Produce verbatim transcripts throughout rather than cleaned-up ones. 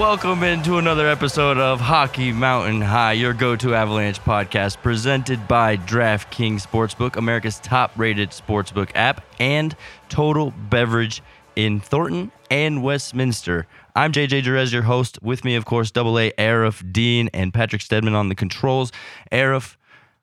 welcome into another episode of Hockey Mountain High, your go-to Avalanche podcast presented by DraftKings Sportsbook, America's top-rated sportsbook app, and Total Beverage in Thornton and Westminster. I'm J J Jerez, your host. With me, of course, Double A, Arif, Dean, and Patrick Stedman on the controls. Arif,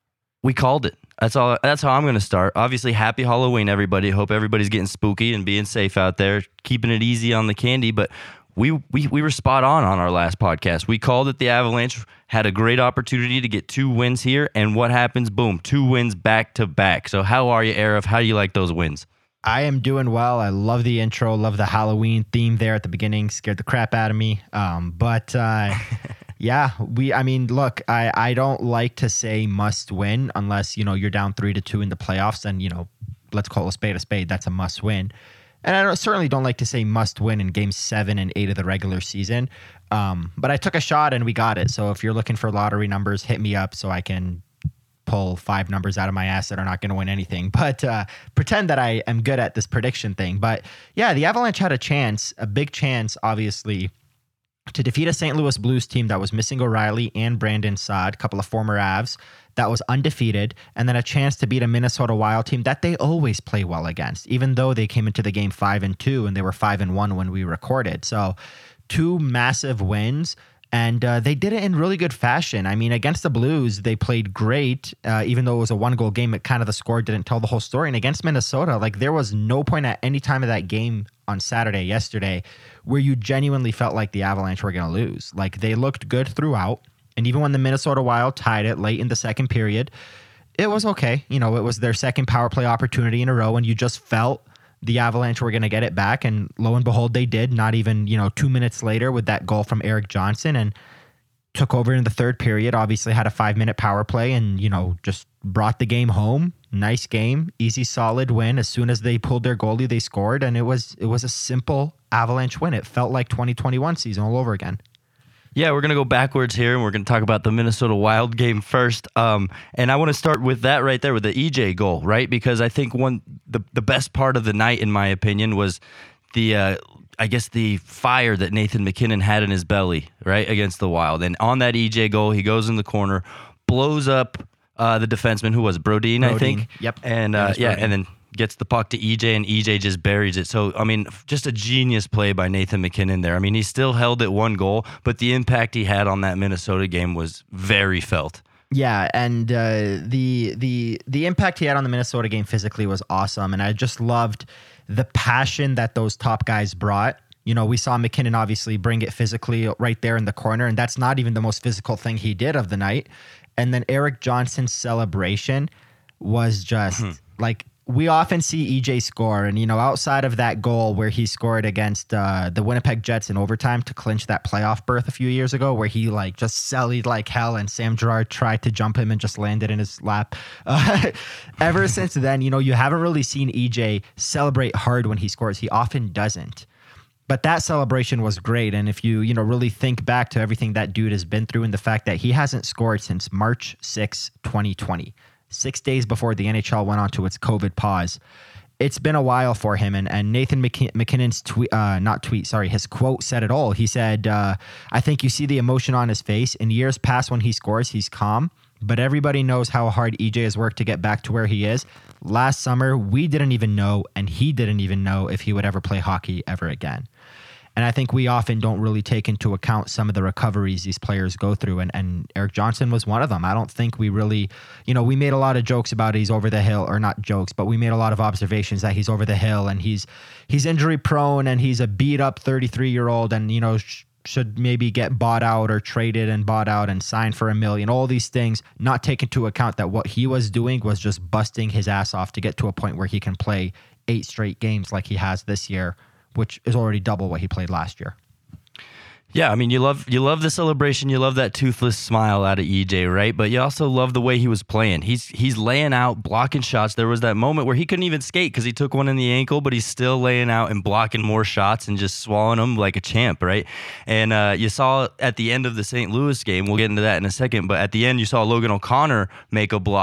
we called it. That's all. That's how I'm going to start. Obviously, happy Halloween, everybody. Hope everybody's getting spooky and being safe out there, keeping it easy on the candy, but We, we we were spot on on our last podcast. We called it the Avalanche, had a great opportunity to get two wins here, and what happens? Boom, two wins back to back. So how are you, Arif? How do you like those wins? I am doing well. I love the intro, love the Halloween theme there at the beginning. Scared the crap out of me. Um, but uh, yeah, we. I mean, look, I, I don't like to say must win unless, you know, you're down three to two in the playoffs, and, you know, let's call a spade a spade. That's a must win. And I don't, certainly don't like to say must win in games seven and eight of the regular season. Um, but I took a shot and we got it. So if you're looking for lottery numbers, hit me up so I can pull five numbers out of my ass that are not going to win anything. But uh, pretend that I am good at this prediction thing. But yeah, the Avalanche had a chance, a big chance, obviously, to defeat a Saint Louis Blues team that was missing O'Reilly and Brandon Saad, a couple of former Avs, that was undefeated, and then a chance to beat a Minnesota Wild team that they always play well against, even though they came into the game five and two and they were five and one when we recorded. So two massive wins, and uh, they did it in really good fashion. I mean, against the Blues, they played great, uh, even though it was a one-goal game. It kind of the score didn't tell the whole story. And against Minnesota, like there was no point at any time of that game on Saturday, yesterday, where you genuinely felt like the Avalanche were going to lose. Like they looked good throughout. And even when the Minnesota Wild tied it late in the second period, it was okay. You know, it was their second power play opportunity in a row, and you just felt the Avalanche were going to get it back. And lo and behold, they did. Not even, you know, two minutes later with that goal from Erik Johnson, and took over in the third period. Obviously had a five-minute power play and, you know, just brought the game home. Nice game, easy, solid win. As soon as they pulled their goalie, they scored, and it was it was a simple Avalanche win. It felt like twenty twenty-one season all over again. Yeah, we're going to go backwards here, and we're going to talk about the Minnesota Wild game first. Um, and I want to start with that right there with the E J goal, right? Because I think one the, the best part of the night, in my opinion, was the, uh, I guess, the fire that Nathan MacKinnon had in his belly, right, against the Wild. And on that E J goal, he goes in the corner, blows up uh, the defenseman, who was Brodin, Brodin, I think. Yep. And uh, yeah, and then gets the puck to E J, and E J just buries it. So, I mean, just a genius play by Nathan MacKinnon there. I mean, he still held it one goal, but the impact he had on that Minnesota game was very felt. Yeah, and uh, the the the impact he had on the Minnesota game physically was awesome, and I just loved the passion that those top guys brought. You know, we saw MacKinnon obviously bring it physically right there in the corner, and that's not even the most physical thing he did of the night. And then Erik Johnson's celebration was just mm-hmm. like, we often see E J score, and, you know, outside of that goal where he scored against uh, the Winnipeg Jets in overtime to clinch that playoff berth a few years ago, where he like just sellied like hell and Sam Girard tried to jump him and just landed in his lap. Uh, ever since then, you know, you haven't really seen E J celebrate hard when he scores. He often doesn't. But that celebration was great. And if you, you know, really think back to everything that dude has been through, and the fact that he hasn't scored since March sixth, twenty twenty. Six days before the N H L went on to its COVID pause. It's been a while for him. And, and Nathan McK- MacKinnon's tweet, uh, not tweet, sorry, his quote said it all. He said, uh, I think you see the emotion on his face. In years past when he scores, he's calm. But everybody knows how hard E J has worked to get back to where he is. Last summer, we didn't even know, and he didn't even know if he would ever play hockey ever again. And I think we often don't really take into account some of the recoveries these players go through. And, and Erik Johnson was one of them. I don't think we really, you know, we made a lot of jokes about he's over the hill, or not jokes, but we made a lot of observations that he's over the hill and he's he's injury prone and he's a beat up thirty-three year old and, you know, sh- should maybe get bought out or traded and bought out and signed for a million. All these things, not take into account that what he was doing was just busting his ass off to get to a point where he can play eight straight games like he has this year, which is already double what he played last year. Yeah, I mean, you love you love the celebration, you love that toothless smile out of E J, right? But you also love the way he was playing. He's he's laying out, blocking shots. There was that moment where he couldn't even skate because he took one in the ankle, but he's still laying out and blocking more shots and just swallowing them like a champ, right? And uh, you saw at the end of the Saint Louis game, we'll get into that in a second, but at the end you saw Logan O'Connor make a block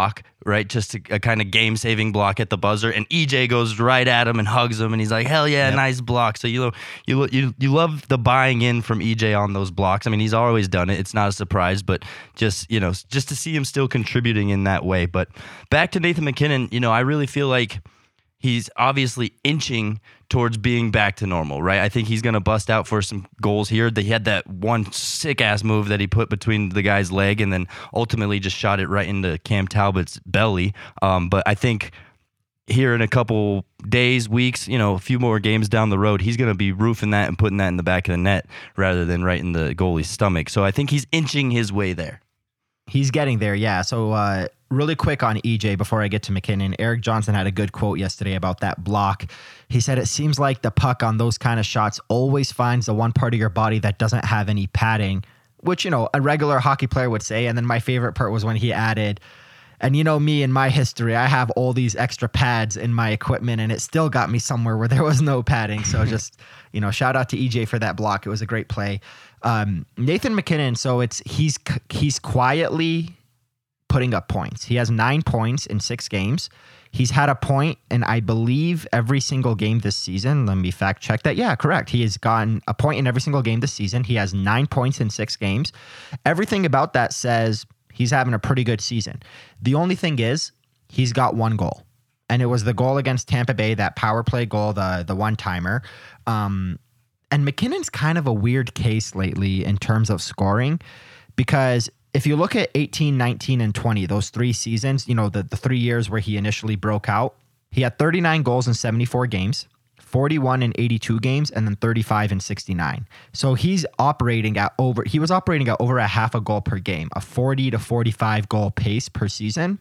right? Just a, a kind of game-saving block at the buzzer, and E J goes right at him and hugs him, and he's like, "Hell yeah, yep. nice block." So you you you you love the buying in from E J on those blocks. I mean, he's always done it; it's not a surprise, but just you know, just to see him still contributing in that way. But back to Nathan MacKinnon, you know, I really feel like he's obviously inching towards being back to normal, right? I think he's going to bust out for some goals here. He had that one sick-ass move that he put between the guy's leg and then ultimately just shot it right into Cam Talbot's belly. Um, but I think here in a couple days, weeks, you know, a few more games down the road, he's going to be roofing that and putting that in the back of the net rather than right in the goalie's stomach. So I think he's inching his way there. He's getting there, yeah. So uh, really quick on E J before I get to MacKinnon. Erik Johnson had a good quote yesterday about that block. He said, "It seems like the puck on those kind of shots always finds the one part of your body that doesn't have any padding," which, you know, a regular hockey player would say. And then my favorite part was when he added, "And you know me and my history, I have all these extra pads in my equipment and it still got me somewhere where there was no padding." So just, you know, shout out to E J for that block. It was a great play. Um, Nathan MacKinnon, so it's he's he's quietly putting up points. He has nine points in six games. He's had a point in, I believe, every single game this season. Let me fact check that. Yeah, correct. He has gotten a point in every single game this season. He has nine points in six games. Everything about that says he's having a pretty good season. The only thing is he's got one goal, and it was the goal against Tampa Bay, that power play goal, the the one-timer. Um, and MacKinnon's kind of a weird case lately in terms of scoring, because if you look at eighteen, nineteen, and twenty, those three seasons, you know, the, the three years where he initially broke out, he had thirty-nine goals in seventy-four games, forty-one in eighty-two games, and then thirty-five in sixty-nine. So he's operating at over, he was operating at over a half a goal per game, a forty to forty-five goal pace per season.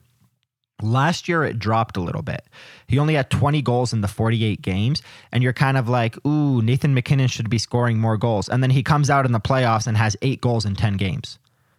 Last year, it dropped a little bit. He only had twenty goals in the forty-eight games, and you're kind of like, ooh, Nathan MacKinnon should be scoring more goals. And then he comes out in the playoffs and has eight goals in ten games.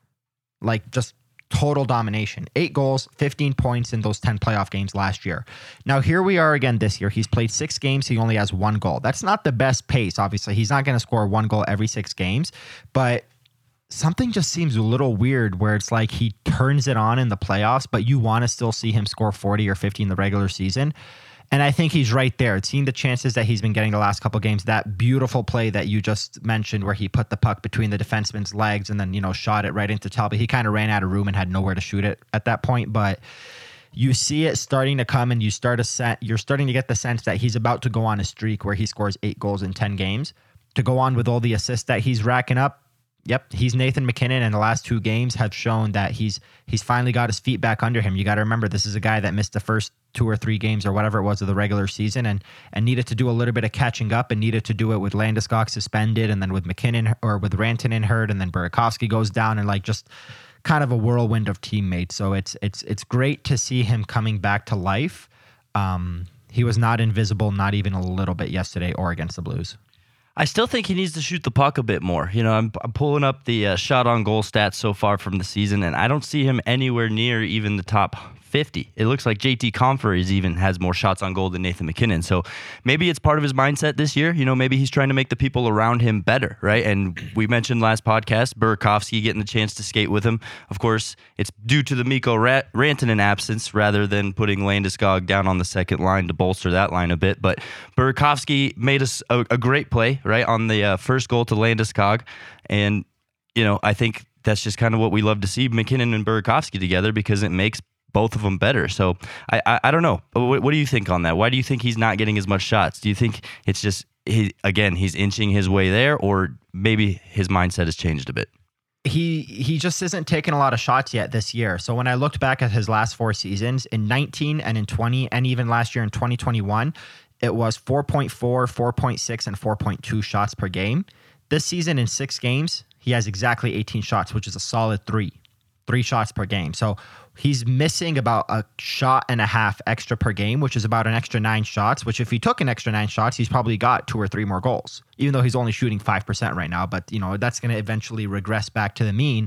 Like, just total domination. Eight goals, fifteen points in those ten playoff games last year. Now, here we are again this year. He's played six games. He only has one goal. That's not the best pace, obviously. He's not going to score one goal every six games, but something just seems a little weird where it's like he turns it on in the playoffs, but you want to still see him score forty or fifty in the regular season. And I think he's right there. Seeing the chances that he's been getting the last couple of games, that beautiful play that you just mentioned where he put the puck between the defenseman's legs and then, you know, shot it right into Talbot. He kind of ran out of room and had nowhere to shoot it at that point. But you see it starting to come, and you start a set, you're starting to get the sense that he's about to go on a streak where he scores eight goals in ten games to go on with all the assists that he's racking up. Yep, he's Nathan MacKinnon, and the last two games have shown that he's he's finally got his feet back under him. You got to remember, this is a guy that missed the first two or three games or whatever it was of the regular season, and and needed to do a little bit of catching up, and needed to do it with Landeskog suspended, and then with MacKinnon or with Rantanen hurt, and then Burakovsky goes down, and like just kind of a whirlwind of teammates. So it's it's it's great to see him coming back to life. Um, he was not invisible, not even a little bit yesterday or against the Blues. I still think he needs to shoot the puck a bit more. You know, I'm, I'm pulling up the uh, shot on goal stats so far from the season, and I don't see him anywhere near even the top fifty. It looks like J T Compher is even has more shots on goal than Nathan MacKinnon. So maybe it's part of his mindset this year. You know, maybe he's trying to make the people around him better, right? And we mentioned last podcast, Burakovsky getting the chance to skate with him. Of course, it's due to the Mikko Rat- Rantanen absence rather than putting Landeskog down on the second line to bolster that line a bit. But Burakovsky made us a, a great play, right, on the uh, first goal to Landeskog. And, you know, I think that's just kind of what we love to see, MacKinnon and Burakovsky together, because it makes both of them better. So I, I, I don't know. What, what do you think on that? Why do you think he's not getting as much shots? Do you think it's just, he, again, he's inching his way there, or maybe his mindset has changed a bit? He he just isn't taking a lot of shots yet this year. So when I looked back at his last four seasons, in nineteen and in twenty, and even last year in twenty twenty-one, it was four point four, four point six, and four point two shots per game. This season in six games, he has exactly eighteen shots, which is a solid three. Three shots per game. So he's missing about a shot and a half extra per game, which is about an extra nine shots, which if he took an extra nine shots, he's probably got two or three more goals, even though he's only shooting five percent right now. But, you know, that's going to eventually regress back to the mean.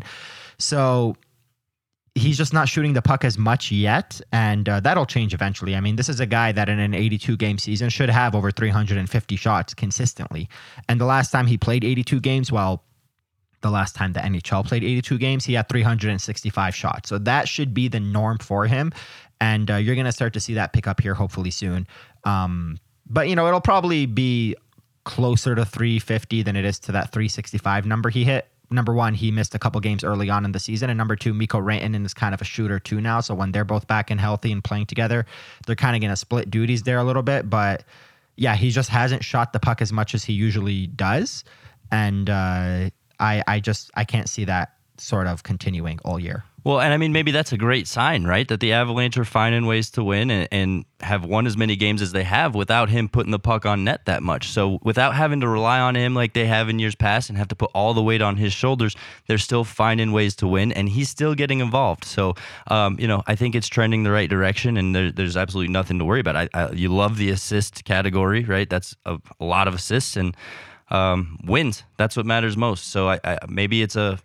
So he's just not shooting the puck as much yet, and uh, that'll change eventually. I mean, this is a guy that in an eighty-two game season should have over three hundred fifty shots consistently. And the last time he played eighty-two games, well, the last time the N H L played eighty-two games, he had three hundred sixty-five shots. So that should be the norm for him. And uh, you're going to start to see that pick up here hopefully soon. Um, but, you know, it'll probably be closer to three fifty than it is to that three sixty-five number he hit. Number one, he missed a couple games early on in the season. And number two, Mikko Rantanen is kind of a shooter too now. So when they're both back and healthy and playing together, they're kind of going to split duties there a little bit. But yeah, he just hasn't shot the puck as much as he usually does. And uh, I, I just, I can't see that sort of continuing all year. Well, and I mean, maybe that's a great sign, right? That the Avalanche are finding ways to win and, and have won as many games as they have without him putting the puck on net that much. So without having to rely on him like they have in years past and have to put all the weight on his shoulders, they're still finding ways to win, and he's still getting involved. So, um, you know, I think it's trending the right direction, and there, there's absolutely nothing to worry about. I, I, you love the assist category, right? That's a, a lot of assists, and um, wins. That's what matters most. So I, I, maybe it's a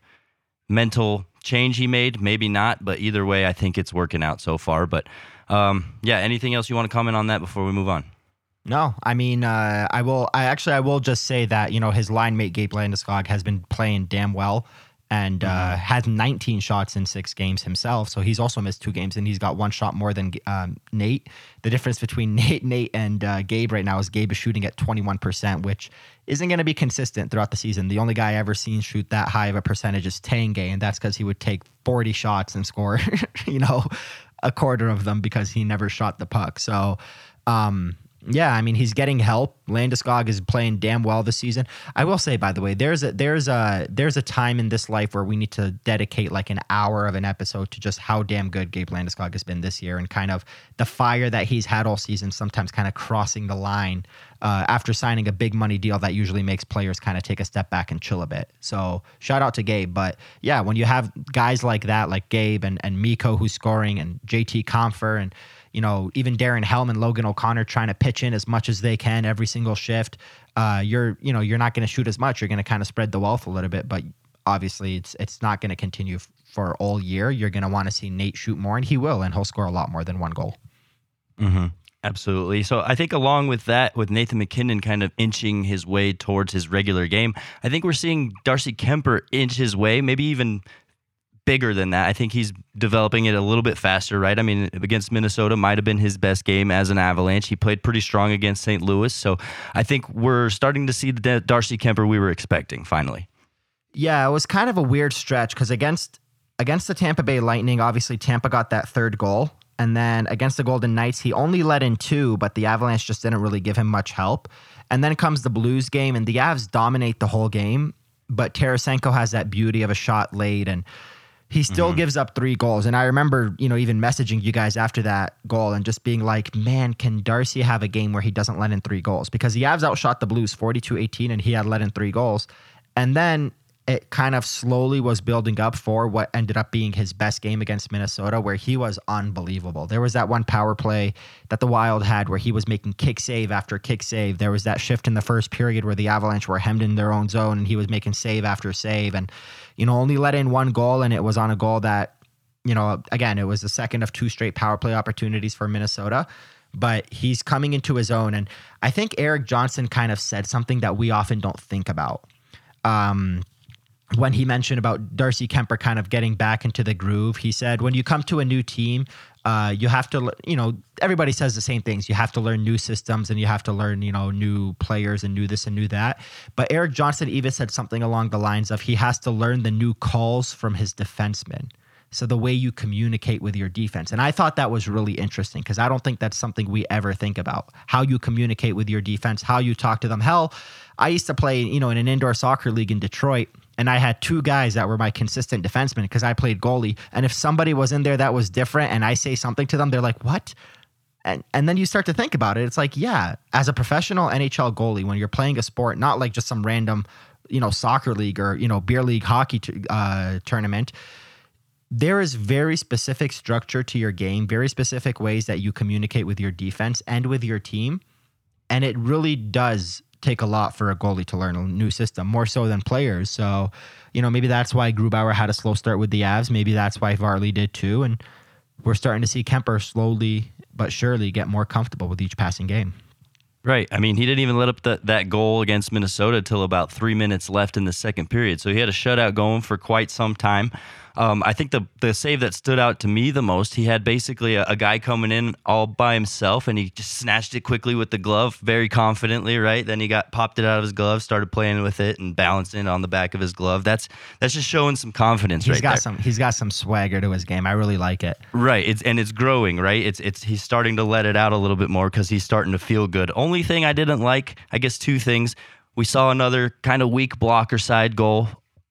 mental change he made, maybe not, but either way, I think it's working out so far. But um, yeah, anything else you want to comment on that before we move on? No, I mean, uh, I will. I actually, I will just say that, you know, his line mate Gabe Landeskog has been playing damn well, and uh, mm-hmm. has nineteen shots in six games himself. So he's also missed two games, and he's got one shot more than um, Nate. The difference between Nate, Nate, and uh, Gabe right now is Gabe is shooting at twenty-one percent, which isn't going to be consistent throughout the season. The only guy I ever seen shoot that high of a percentage is Tanguay, and that's because he would take forty shots and score, you know, a quarter of them because he never shot the puck. So, um, yeah, I mean, he's getting help. Landeskog is playing damn well this season. I will say, by the way, there's a there's a there's a time in this life where we need to dedicate like an hour of an episode to just how damn good Gabe Landeskog has been this year, and kind of the fire that he's had all season, sometimes kind of crossing the line uh, after signing a big money deal that usually makes players kind of take a step back and chill a bit. So shout out to Gabe. But yeah, when you have guys like that, like Gabe and, and Mikko who's scoring, and J T Compher, and you know, even Darren Helm and Logan O'Connor trying to pitch in as much as they can every single shift, uh, you're, you know, you're not going to shoot as much. You're going to kind of spread the wealth a little bit, but obviously it's it's not going to continue f- for all year. You're going to want to see Nate shoot more, and he will, and he'll score a lot more than one goal. Mm-hmm. Absolutely. So I think along with that, with Nathan MacKinnon kind of inching his way towards his regular game, I think we're seeing Darcy Kuemper inch his way, maybe even bigger than that. I think he's developing it a little bit faster, right? I mean, against Minnesota might have been his best game as an Avalanche. He played pretty strong against Saint Louis. So I think we're starting to see the Darcy Kuemper we were expecting, finally. Yeah, it was kind of a weird stretch because against against the Tampa Bay Lightning, obviously Tampa got that third goal. And then against the Golden Knights, he only let in two, but the Avalanche just didn't really give him much help. And then comes the Blues game, and the Avs dominate the whole game, but Tarasenko has that beauty of a shot late, and he still mm-hmm. gives up three goals. And I remember, you know, even messaging you guys after that goal and just being like, man, can Darcy have a game where he doesn't let in three goals? Because the Avs outshot the Blues forty-two eighteen, and he had let in three goals. And then it kind of slowly was building up for what ended up being his best game against Minnesota, where he was unbelievable. There was that one power play that the Wild had where he was making kick save after kick save. There was that shift in the first period where the Avalanche were hemmed in their own zone, and he was making save after save, and, you know, only let in one goal, and it was on a goal that, you know, again, it was the second of two straight power play opportunities for Minnesota. But he's coming into his own. And I think Eric Johnson kind of said something that we often don't think about. Um, when he mentioned about Darcy Kuemper kind of getting back into the groove, he said, when you come to a new team, uh, you have to, you know, everybody says the same things. You have to learn new systems, and you have to learn, you know, new players and new this and new that. But Eric Johnson even said something along the lines of he has to learn the new calls from his defensemen. So the way you communicate with your defense. And I thought that was really interesting because I don't think that's something we ever think about. How you communicate with your defense, how you talk to them. Hell, I used to play, you know, in an indoor soccer league in Detroit, and I had two guys that were my consistent defensemen because I played goalie. And if somebody was in there that was different and I say something to them, they're like, what? And and then you start to think about it. It's like, yeah, as a professional N H L goalie, when you're playing a sport, not like just some random, you know, soccer league or, you know, beer league hockey t- uh, tournament, there is very specific structure to your game, very specific ways that you communicate with your defense and with your team. And it really does take a lot for a goalie to learn a new system, more so than players. So, you know, maybe that's why Grubauer had a slow start with the Avs. Maybe that's why Varley did too. And we're starting to see Kuemper slowly but surely get more comfortable with each passing game. Right. I mean, he didn't even let up the, that goal against Minnesota till about three minutes left in the second period. So he had a shutout going for quite some time. Um, I think the the save that stood out to me the most, he had basically a, a guy coming in all by himself, and he just snatched it quickly with the glove, very confidently, right? Then he got popped it out of his glove, started playing with it, and balanced it on the back of his glove. That's that's just showing some confidence, He's right got there. some. He's got some swagger to his game. I really like it. Right. It's and it's growing, right? It's it's he's starting to let it out a little bit more because he's starting to feel good. Only thing I didn't like, I guess two things. We saw another kind of weak blocker side goal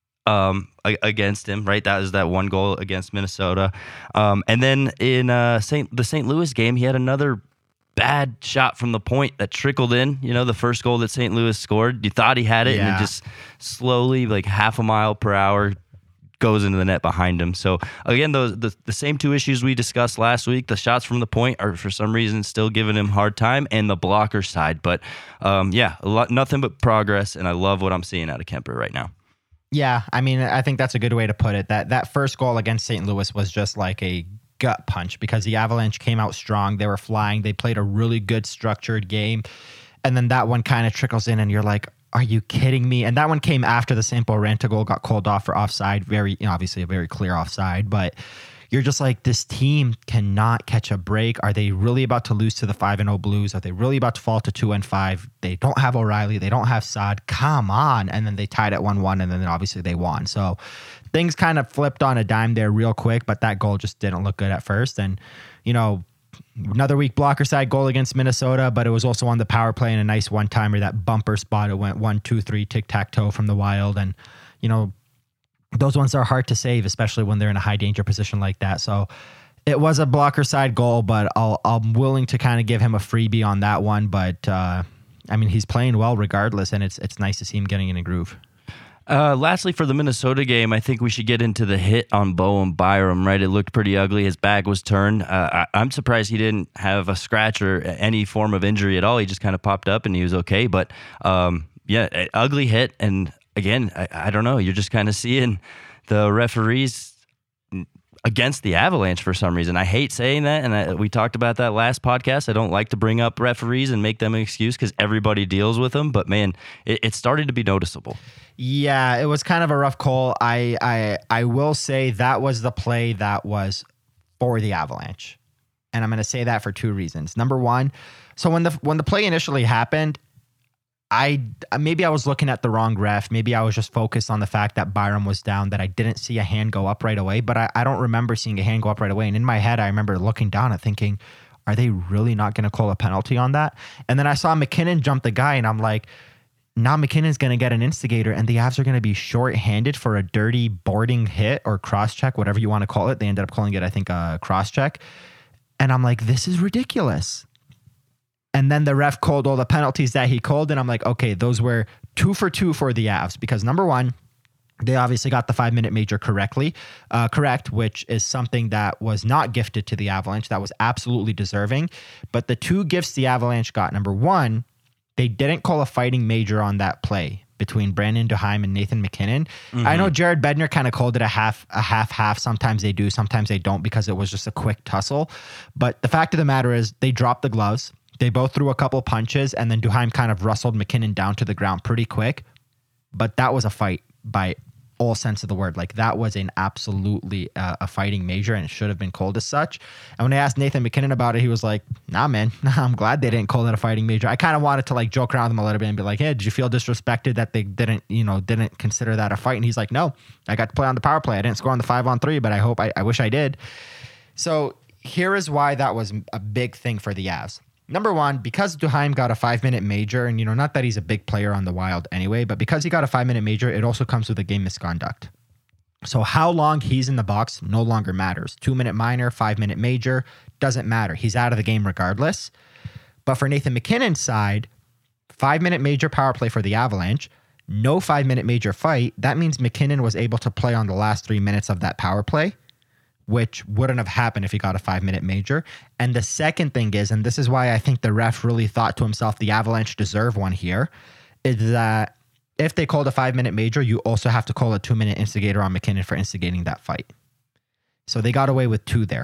um, against him, right? That was that one goal against Minnesota. Um, and then in uh, Saint the Saint Louis game, he had another bad shot from the point that trickled in. You know, the first goal that Saint Louis scored. You thought he had it, Yeah. and it just slowly, like half a mile per hour, goes into the net behind him. So again, those the, the same two issues we discussed last week. The shots from the point are for some reason still giving him a hard time, and the blocker side. But um, yeah, a lot, nothing but progress, and I love what I'm seeing out of Kemper right now. Yeah, I mean, I think that's a good way to put it. That that first goal against Saint Louis was just like a gut punch because the Avalanche came out strong. They were flying. They played a really good structured game. And then that one kind of trickles in and you're like, are you kidding me? And that one came after the Sampo Ranta goal got called off for offside. Very, you know, obviously a very clear offside, but you're just like, this team cannot catch a break. Are they really about to lose to the five and oh Blues? Are they really about to fall to two and five? They don't have O'Reilly. They don't have Saad. Come on. And then they tied at one one, and then obviously they won. So things kind of flipped on a dime there real quick, but that goal just didn't look good at first. And, you know, another weak blocker side goal against Minnesota, but it was also on the power play and a nice one-timer, that bumper spot. It went one, two, three, tic-tac-toe from the Wild. And, you know, those ones are hard to save, especially when they're in a high danger position like that. So it was a blocker side goal, but I'll, I'm willing to kind of give him a freebie on that one. But uh, I mean, he's playing well regardless, and it's it's nice to see him getting in a groove. Uh, lastly, for the Minnesota game, I think we should get into the hit on Bowen Byram, right? It looked pretty ugly. His back was turned. Uh, I, I'm surprised he didn't have a scratch or any form of injury at all. He just kind of popped up and he was okay. But um, yeah, ugly hit. And again, I, I don't know. You're just kind of seeing the referees against the Avalanche for some reason. I hate saying that, and I, we talked about that last podcast. I don't like to bring up referees and make them an excuse because everybody deals with them. But man, it, it started to be noticeable. Yeah, it was kind of a rough call. I I I will say that was the play that was for the Avalanche, and I'm going to say that for two reasons. Number one, so when the when the play initially happened, I maybe I was looking at the wrong ref. Maybe I was just focused on the fact that Byram was down, that I didn't see a hand go up right away. But I, I don't remember seeing a hand go up right away. And in my head, I remember looking down and thinking, are they really not going to call a penalty on that? And then I saw McKinnon jump the guy, and I'm like, now McKinnon's going to get an instigator, and the Avs are going to be short-handed for a dirty boarding hit or cross-check, whatever you want to call it. They ended up calling it, I think, a cross-check. And I'm like, this is ridiculous. And then the ref called all the penalties that he called, and I'm like, okay, those were two for two for the Avs, because number one, they obviously got the five-minute major correctly, uh, correct, which is something that was not gifted to the Avalanche. That was absolutely deserving. But the two gifts the Avalanche got, number one, they didn't call a fighting major on that play between Brandon Duhaime and Nathan MacKinnon. Mm-hmm. I know Jared Bednar kind of called it a half, a half, half. Sometimes they do, sometimes they don't, because it was just a quick tussle. But the fact of the matter is, they dropped the gloves. They both threw a couple punches, and then Duhaime kind of rustled MacKinnon down to the ground pretty quick. But that was a fight by all sense of the word. Like, that was an absolutely uh, a fighting major, and it should have been called as such. And when I asked Nathan MacKinnon about it, he was like, nah, man, I'm glad they didn't call it a fighting major. I kind of wanted to like joke around with him a little bit and be like, hey, did you feel disrespected that they didn't, you know, didn't consider that a fight? And he's like, no, I got to play on the power play. I didn't score on the five on three, but I hope, I, I wish I did. So here is why that was a big thing for the Avs. Number one, because Duhaime got a five-minute major, and, you know, not that he's a big player on the Wild anyway, but because he got a five-minute major, it also comes with a game misconduct. So how long he's in the box no longer matters. Two-minute minor, five-minute major, doesn't matter. He's out of the game regardless. But for Nathan MacKinnon's side, five-minute major power play for the Avalanche, no five-minute major fight. That means MacKinnon was able to play on the last three minutes of that power play, which wouldn't have happened if he got a five-minute major. And the second thing is, and this is why I think the ref really thought to himself, the Avalanche deserve one here, is that if they called a five-minute major, you also have to call a two-minute instigator on MacKinnon for instigating that fight. So they got away with two there.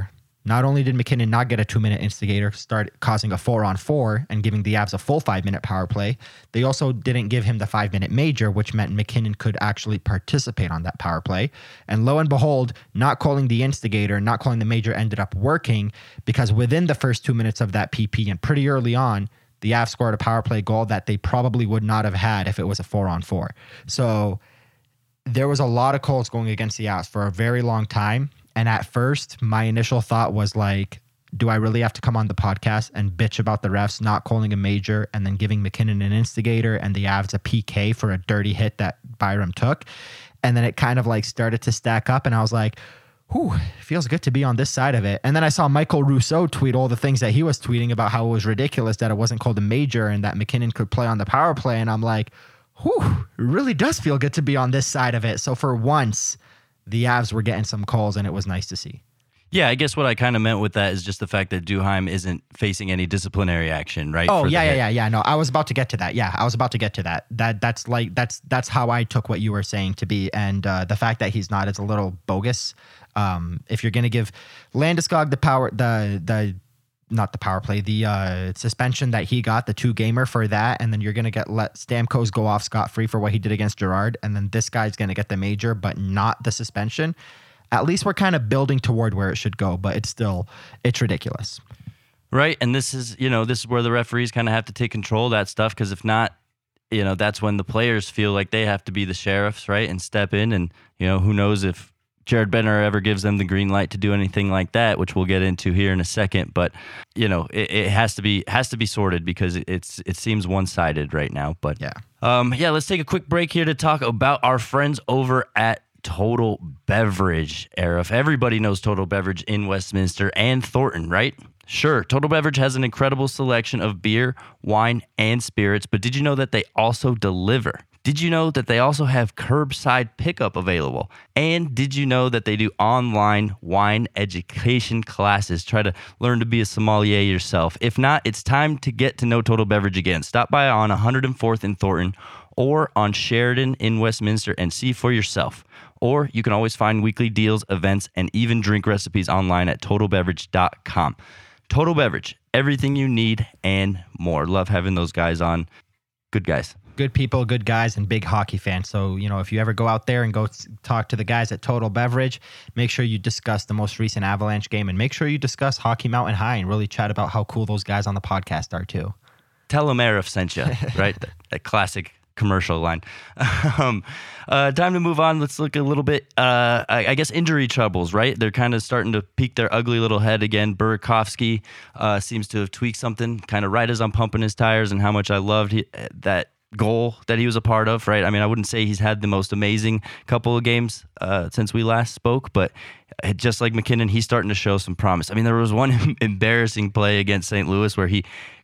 not only did McKinnon not get a two-minute instigator, start causing a four-on-four and giving the Avs a full five-minute power play, they also didn't give him the five-minute major, which meant McKinnon could actually participate on that power play. And lo and behold, not calling the instigator, not calling the major ended up working, because within the first two minutes of that P P and pretty early on, the Avs scored a power play goal that they probably would not have had if it was a four-on-four. So there was a lot of calls going against the Avs for a very long time. And at first, my initial thought was like, do I really have to come on the podcast and bitch about the refs not calling a major and then giving McKinnon an instigator and the Avs a P K for a dirty hit that Byram took? And then it kind of like started to stack up, and I was like, whew, it feels good to be on this side of it. And then I saw Michael Rousseau tweet all the things that he was tweeting about how it was ridiculous that it wasn't called a major and that McKinnon could play on the power play. And I'm like, whew, it really does feel good to be on this side of it. So for once, the Avs were getting some calls, and it was nice to see. Yeah, I guess what I kind of meant with that is just the fact that Duheim isn't facing any disciplinary action, right? Oh, yeah, yeah, yeah, yeah. No, I was about to get to that. Yeah, I was about to get to that. That that's like that's that's how I took what you were saying to be, and uh, the fact that he's not is a little bogus. Um, if you're gonna give Landeskog the power, the the not the power play, the uh, suspension that he got, the two gamer for that, and then you're gonna get let Stamkos go off scot free for what he did against Gerard, and then this guy's gonna get the major, but not the suspension. At least we're kind of building toward where it should go, but it's still, it's ridiculous. Right. And this is, you know, this is where the referees kind of have to take control of that stuff, because if not, you know, that's when the players feel like they have to be the sheriffs, right, and step in. And, you know, who knows if Jared Bednar ever gives them the green light to do anything like that, which we'll get into here in a second. But, you know, it, it has to be has to be sorted, because it's it seems one-sided right now. But yeah, um, yeah, let's take a quick break here to talk about our friends over at Total Beverage. Arif, everybody knows Total Beverage in Westminster and Thornton, right? Sure, Total Beverage has an incredible selection of beer, wine, and spirits, but did you know that they also deliver? Did you know that they also have curbside pickup available? And did you know that they do online wine education classes? Try to learn to be a sommelier yourself. If not, it's time to get to know Total Beverage again. Stop by on one hundred fourth in Thornton or on Sheridan in Westminster and see for yourself. Or you can always find weekly deals, events, and even drink recipes online at total beverage dot com. Total Beverage, everything you need and more. Love having those guys on. Good guys. Good people, good guys, and big hockey fans. So, you know, if you ever go out there and go talk to the guys at Total Beverage, make sure you discuss the most recent Avalanche game, and make sure you discuss Hockey Mountain High and really chat about how cool those guys on the podcast are too. Tell them Arif sent you, right? that, that classic commercial line. um, uh, time to move on. Let's look a little bit, uh, I, I guess, injury troubles, right? They're kind of starting to peek their ugly little head again. Burakovsky uh, seems to have tweaked something kind of right as I'm pumping his tires, and how much I loved he, that goal that he was a part of, right? I mean, I wouldn't say he's had the most amazing couple of games uh, since we last spoke, but just like McKinnon, he's starting to show some promise. I mean, there was one embarrassing play against Saint Louis where he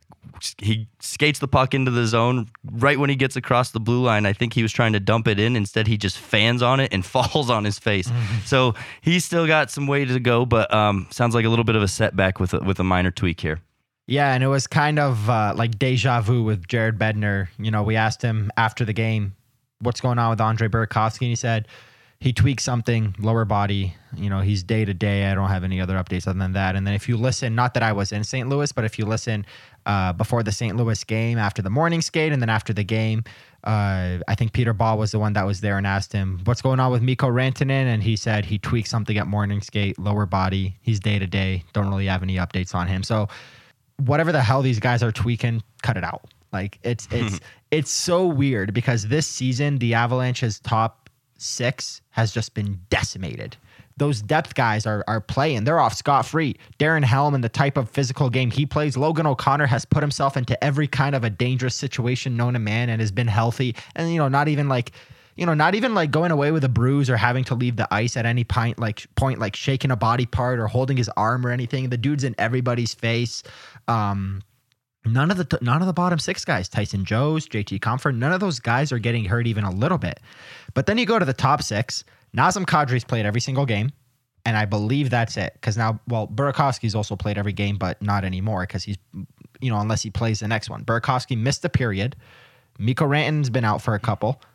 he skates the puck into the zone right when he gets across the blue line. I think he was trying to dump it in. Instead, he just fans on it and falls on his face. Mm-hmm. So he's still got some way to go, but um, sounds like a little bit of a setback with a, with a minor tweak here. Yeah, and it was kind of uh, like deja vu with Jared Bednar. You know, we asked him after the game, what's going on with Andre Burakovsky? And he said he tweaked something, lower body. You know, he's day to day. I don't have any other updates other than that. And then if you listen, not that I was in Saint Louis, but if you listen uh, before the Saint Louis game, after the morning skate, and then after the game, uh, I think Peter Ball was the one that was there and asked him, what's going on with Mikko Rantanen? And he said he tweaked something at morning skate, lower body. He's day to day. Don't really have any updates on him. So whatever the hell these guys are tweaking, cut it out. Like it's it's it's so weird, because this season the Avalanche's top six has just been decimated. Those depth guys are are playing. They're off scot-free. Darren Helm and the type of physical game he plays. Logan O'Connor has put himself into every kind of a dangerous situation known to man and has been healthy. And, you know, not even like, you know, not even like going away with a bruise or having to leave the ice at any point, like point, like shaking a body part or holding his arm or anything. The dude's in everybody's face. Um, none of the none of the bottom six guys, Tyson Jones, J T Compher, none of those guys are getting hurt even a little bit. But then you go to the top six. Nazem Kadri's played every single game, and I believe that's it. Because now, well, Burakovsky's also played every game, but not anymore because he's, you know, unless he plays the next one. Burakovsky missed a period. Mikko Rantanen's been out for a couple.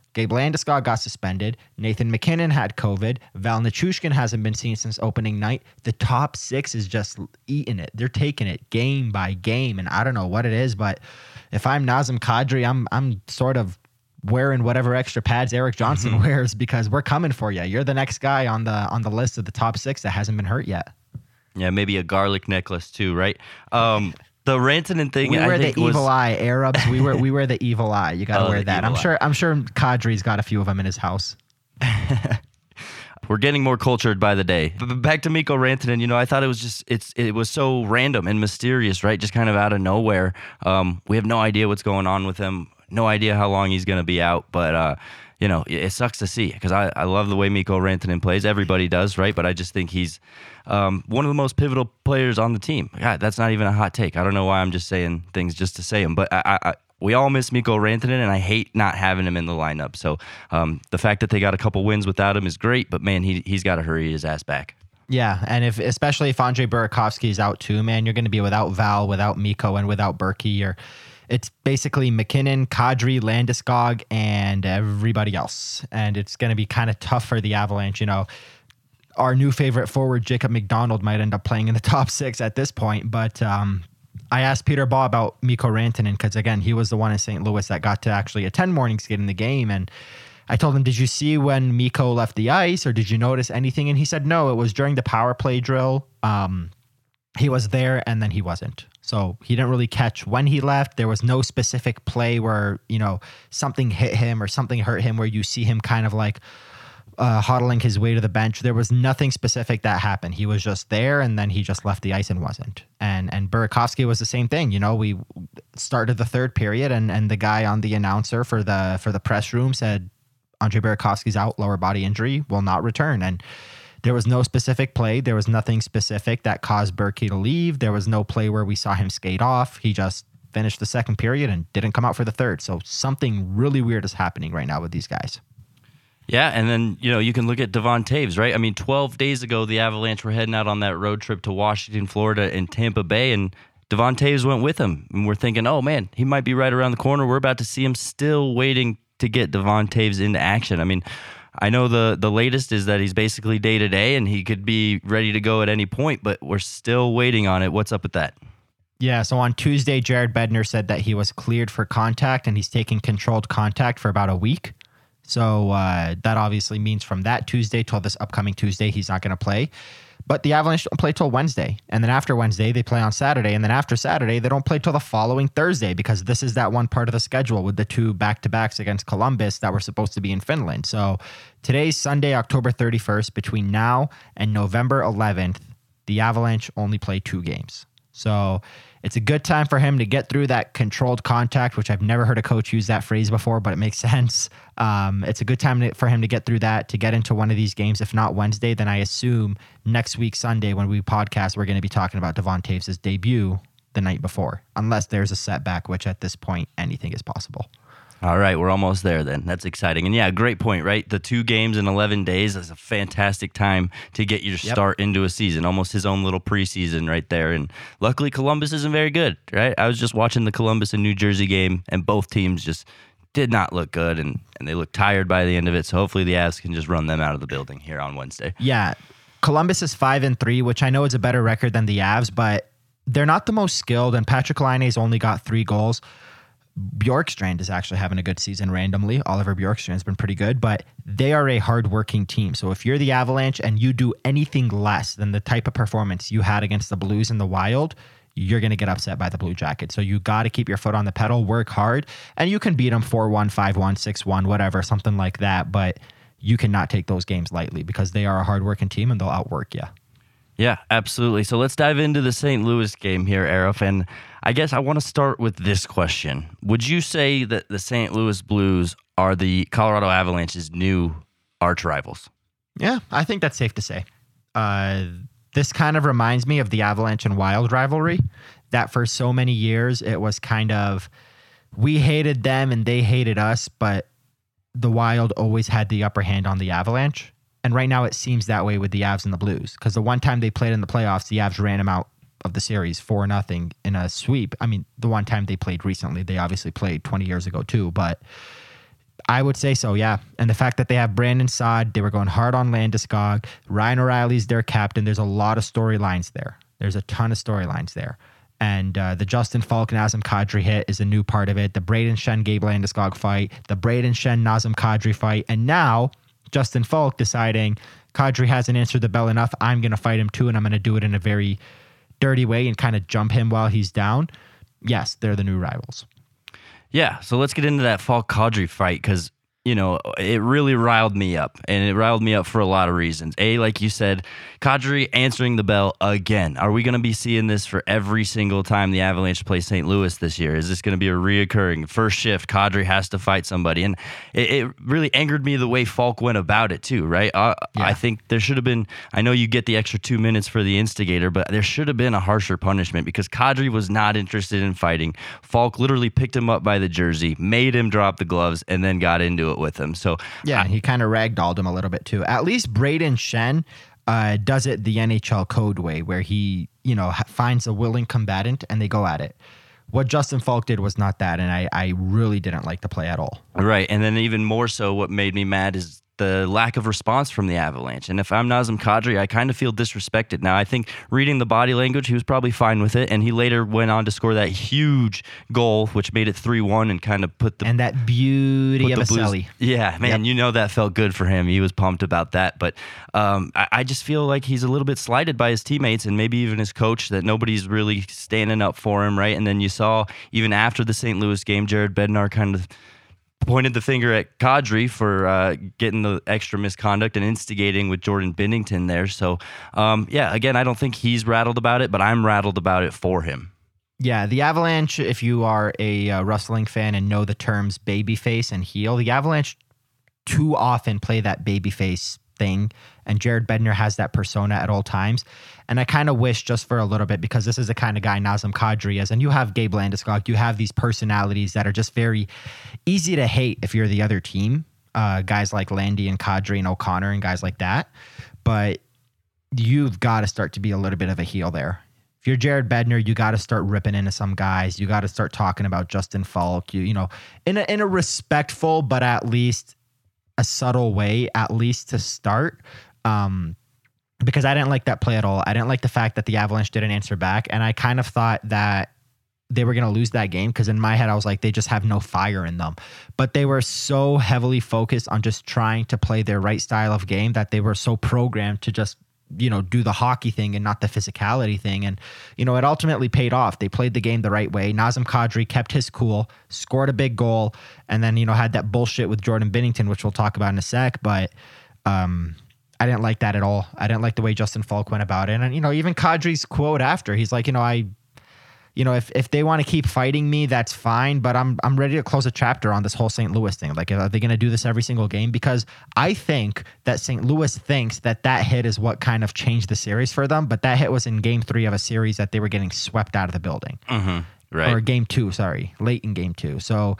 Gabe Landeskog got suspended. Nathan McKinnon had COVID. Val Nichushkin hasn't been seen since opening night. The top six is just eating it. They're taking it game by game, and I don't know what it is, but if I'm Nazem Kadri, I'm I'm sort of wearing whatever extra pads Eric Johnson mm-hmm. wears because we're coming for you. You're the next guy on the on the list of the top six that hasn't been hurt yet. Yeah, maybe a garlic necklace too, right? Um, the Rantanen thing. We wear I the think was, evil eye, Arabs. We wear we wear the evil eye. You got to oh, wear that. I'm eye. sure. I'm sure Kadri's got a few of them in his house. We're getting more cultured by the day. But back to Mikko Rantanen, you know, I thought it was just it's it was so random and mysterious, right? Just kind of out of nowhere. Um, we have no idea what's going on with him. No idea how long he's going to be out, but. Uh, You know, it sucks to see because I, I love the way Mikko Rantanen plays. Everybody does, right? But I just think he's um, one of the most pivotal players on the team. God, that's not even a hot take. I don't know why I'm just saying things just to say them. But I, I, we all miss Mikko Rantanen, and I hate not having him in the lineup. So um, the fact that they got a couple wins without him is great. But, man, he, he's got to hurry his ass back. Yeah, and if especially if Andre Burakovsky is out too, man, you're going to be without Val, without Mikko, and without Berkey. You're It's basically McKinnon, Kadri, Landeskog, and everybody else. And it's going to be kind of tough for the Avalanche. You know, our new favorite forward, Jacob McDonald, might end up playing in the top six at this point. But um, I asked Peter Baugh about Mikko Rantanen because, again, he was the one in Saint Louis that got to actually attend morning skate in the game. And I told him, did you see when Mikko left the ice or did you notice anything? And he said, no, it was during the power play drill. Um, he was there and then he wasn't. So he didn't really catch when he left. There was no specific play where, you know, something hit him or something hurt him where you see him kind of like uh, huddling his way to the bench. There was nothing specific that happened. He was just there and then he just left the ice and wasn't. And and Burakovsky was the same thing. You know, we started the third period and and the guy on the announcer for the for the press room said, Andre Burakovsky's out, lower body injury, will not return. And there was no specific play. There was nothing specific that caused Berkey to leave. There was no play where we saw him skate off. He just finished the second period and didn't come out for the third. So something really weird is happening right now with these guys. Yeah, and then, you know, you can look at Devon Toews, right? I mean, twelve days ago, the Avalanche were heading out on that road trip to Washington, Florida, and Tampa Bay, and Devon Toews went with him. And we're thinking, oh, man, he might be right around the corner. We're about to see him, still waiting to get Devon Toews into action. I mean, I know the the latest is that he's basically day-to-day, and he could be ready to go at any point, but we're still waiting on it. What's up with that? Yeah, so on Tuesday, Jared Bednar said that he was cleared for contact, and he's taking controlled contact for about a week. So uh, that obviously means from that Tuesday till this upcoming Tuesday, he's not going to play. But the Avalanche don't play till Wednesday. And then after Wednesday, they play on Saturday. And then after Saturday, they don't play till the following Thursday because this is that one part of the schedule with the two back-to-backs against Columbus that were supposed to be in Finland. So today's Sunday, October thirty-first. Between now and November eleventh, the Avalanche only play two games. So it's a good time for him to get through that controlled contact, which I've never heard a coach use that phrase before, but it makes sense. Um, it's a good time to, for him to get through that, to get into one of these games. If not Wednesday, then I assume next week, Sunday, when we podcast, we're going to be talking about Devon Toews' debut the night before, unless there's a setback, which at this point, anything is possible. All right, we're almost there then. That's exciting. And yeah, great point, right? The two games in eleven days is a fantastic time to get your Yep. start into a season, almost his own little preseason right there. And luckily, Columbus isn't very good, right? I was just watching the Columbus and New Jersey game, and both teams just did not look good, and, and they looked tired by the end of it. So hopefully the Avs can just run them out of the building here on Wednesday. Yeah, Columbus is five and three, which I know is a better record than the Avs, but they're not the most skilled, and Patrick Laine's only got three goals. Bjorkstrand is actually having a good season randomly. Oliver Bjorkstrand's been pretty good, but they are a hardworking team. So if you're the Avalanche and you do anything less than the type of performance you had against the Blues in the Wild, you're going to get upset by the Blue Jackets. So you got to keep your foot on the pedal, work hard, and you can beat them four one, five one, six one, whatever, something like that. But you cannot take those games lightly because they are a hardworking team and they'll outwork you. Yeah, absolutely. So let's dive into the Saint Louis game here, Arif. And I guess I want to start with this question. Would you say that the Saint Louis Blues are the Colorado Avalanche's new arch rivals? Yeah, I think that's safe to say. Uh, this kind of reminds me of the Avalanche and Wild rivalry, that for so many years it was kind of, we hated them and they hated us, but the Wild always had the upper hand on the Avalanche. And right now it seems that way with the Avs and the Blues, because the one time they played in the playoffs, the Avs ran them out of the series four nothing in a sweep. I mean, the one time they played recently, they obviously played twenty years ago too, but I would say so, yeah. And the fact that they have Brandon Saad, they were going hard on Landeskog. Ryan O'Reilly's their captain. There's a lot of storylines there. There's a ton of storylines there. And uh, the Justin Falk Nazem Kadri hit is a new part of it. The Braden Shen Gabe Landeskog fight, the Braden Shen Nazem Kadri fight, and now Justin Falk deciding Kadri hasn't answered the bell enough. I'm going to fight him too, and I'm going to do it in a very dirty way and kind of jump him while he's down. Yes, they're the new rivals. Yeah, so let's get into that Falk Kadri fight because, you know, it really riled me up, and it riled me up for a lot of reasons. A, like you said, Kadri answering the bell again. Are we going to be seeing this for every single time the Avalanche play Saint Louis this year? Is this going to be a reoccurring first shift? Kadri has to fight somebody, and it, it really angered me the way Falk went about it too. Right? Uh, yeah. I think there should have been. I know you get the extra two minutes for the instigator, but there should have been a harsher punishment because Kadri was not interested in fighting. Falk literally picked him up by the jersey, made him drop the gloves, and then got into it with him. So yeah, I, he kind of ragdolled him a little bit too. At least Braden Shen uh, does it the N H L code way, where he, you know, finds a willing combatant and they go at it. What Justin Falk did was not that, and I, I really didn't like the play at all. Right, and then even more so, what made me mad is the lack of response from the Avalanche. And if I'm Nazem Kadri, I kind of feel disrespected. Now, I think reading the body language, he was probably fine with it, and he later went on to score that huge goal, which made it three one and kind of put the... And that beauty of a celly. Yeah, man, yep. You know that felt good for him. He was pumped about that. But um, I, I just feel like he's a little bit slighted by his teammates and maybe even his coach, that nobody's really standing up for him, right? And then you saw, even after the Saint Louis game, Jared Bednar kind of pointed the finger at Kadri for uh, getting the extra misconduct and instigating with Jordan Binnington there. So, um, yeah, again, I don't think he's rattled about it, but I'm rattled about it for him. Yeah, the Avalanche, if you are a uh, wrestling fan and know the terms babyface and heel, the Avalanche too often play that babyface thing, and Jared Bednar has that persona at all times. And I kind of wish, just for a little bit, because this is the kind of guy Nazem Kadri is, and you have Gabe Landeskog, you have these personalities that are just very easy to hate if you're the other team, uh, guys like Landy and Kadri and O'Connor and guys like that. But you've got to start to be a little bit of a heel there. If you're Jared Bednar, you got to start ripping into some guys. You got to start talking about Justin Falk, you, you know, in a, in a respectful, but at least a subtle way, at least to start. Um, because I didn't like that play at all. I didn't like the fact that the Avalanche didn't answer back. And I kind of thought that they were going to lose that game, because in my head, I was like, they just have no fire in them. But they were so heavily focused on just trying to play their right style of game that they were so programmed to just, you know, do the hockey thing and not the physicality thing. And, you know, it ultimately paid off. They played the game the right way. Nazem Kadri kept his cool, scored a big goal, and then, you know, had that bullshit with Jordan Binnington, which we'll talk about in a sec. But, um, I didn't like that at all. I didn't like the way Justin Falk went about it. And, you know, even Kadri's quote after, he's like, you know, I, you know, if, if they want to keep fighting me, that's fine, but I'm I'm ready to close a chapter on this whole Saint Louis thing. Like, are they going to do this every single game? Because I think that Saint Louis thinks that that hit is what kind of changed the series for them, but that hit was in game three of a series that they were getting swept out of the building. Mm-hmm. Right. Or game two, sorry, late in game two. So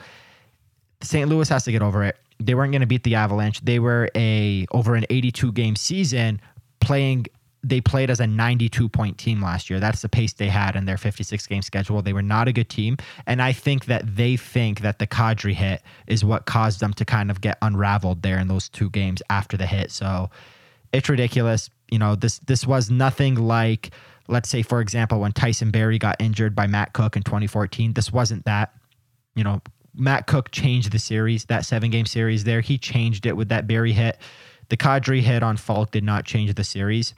Saint Louis has to get over it. They weren't going to beat the Avalanche. They were a over an eighty-two game season playing. They played as a ninety-two point team last year. That's the pace they had in their fifty-six game schedule. They were not a good team. And I think that they think that the Kadri hit is what caused them to kind of get unraveled there in those two games after the hit. So it's ridiculous. You know, this, this was nothing like, let's say, for example, when Tyson Barrie got injured by Matt Cook in twenty fourteen. This wasn't that. You know, Matt Cook changed the series, that seven game series there. He changed it with that Barrie hit. The Kadri hit on Falk did not change the series.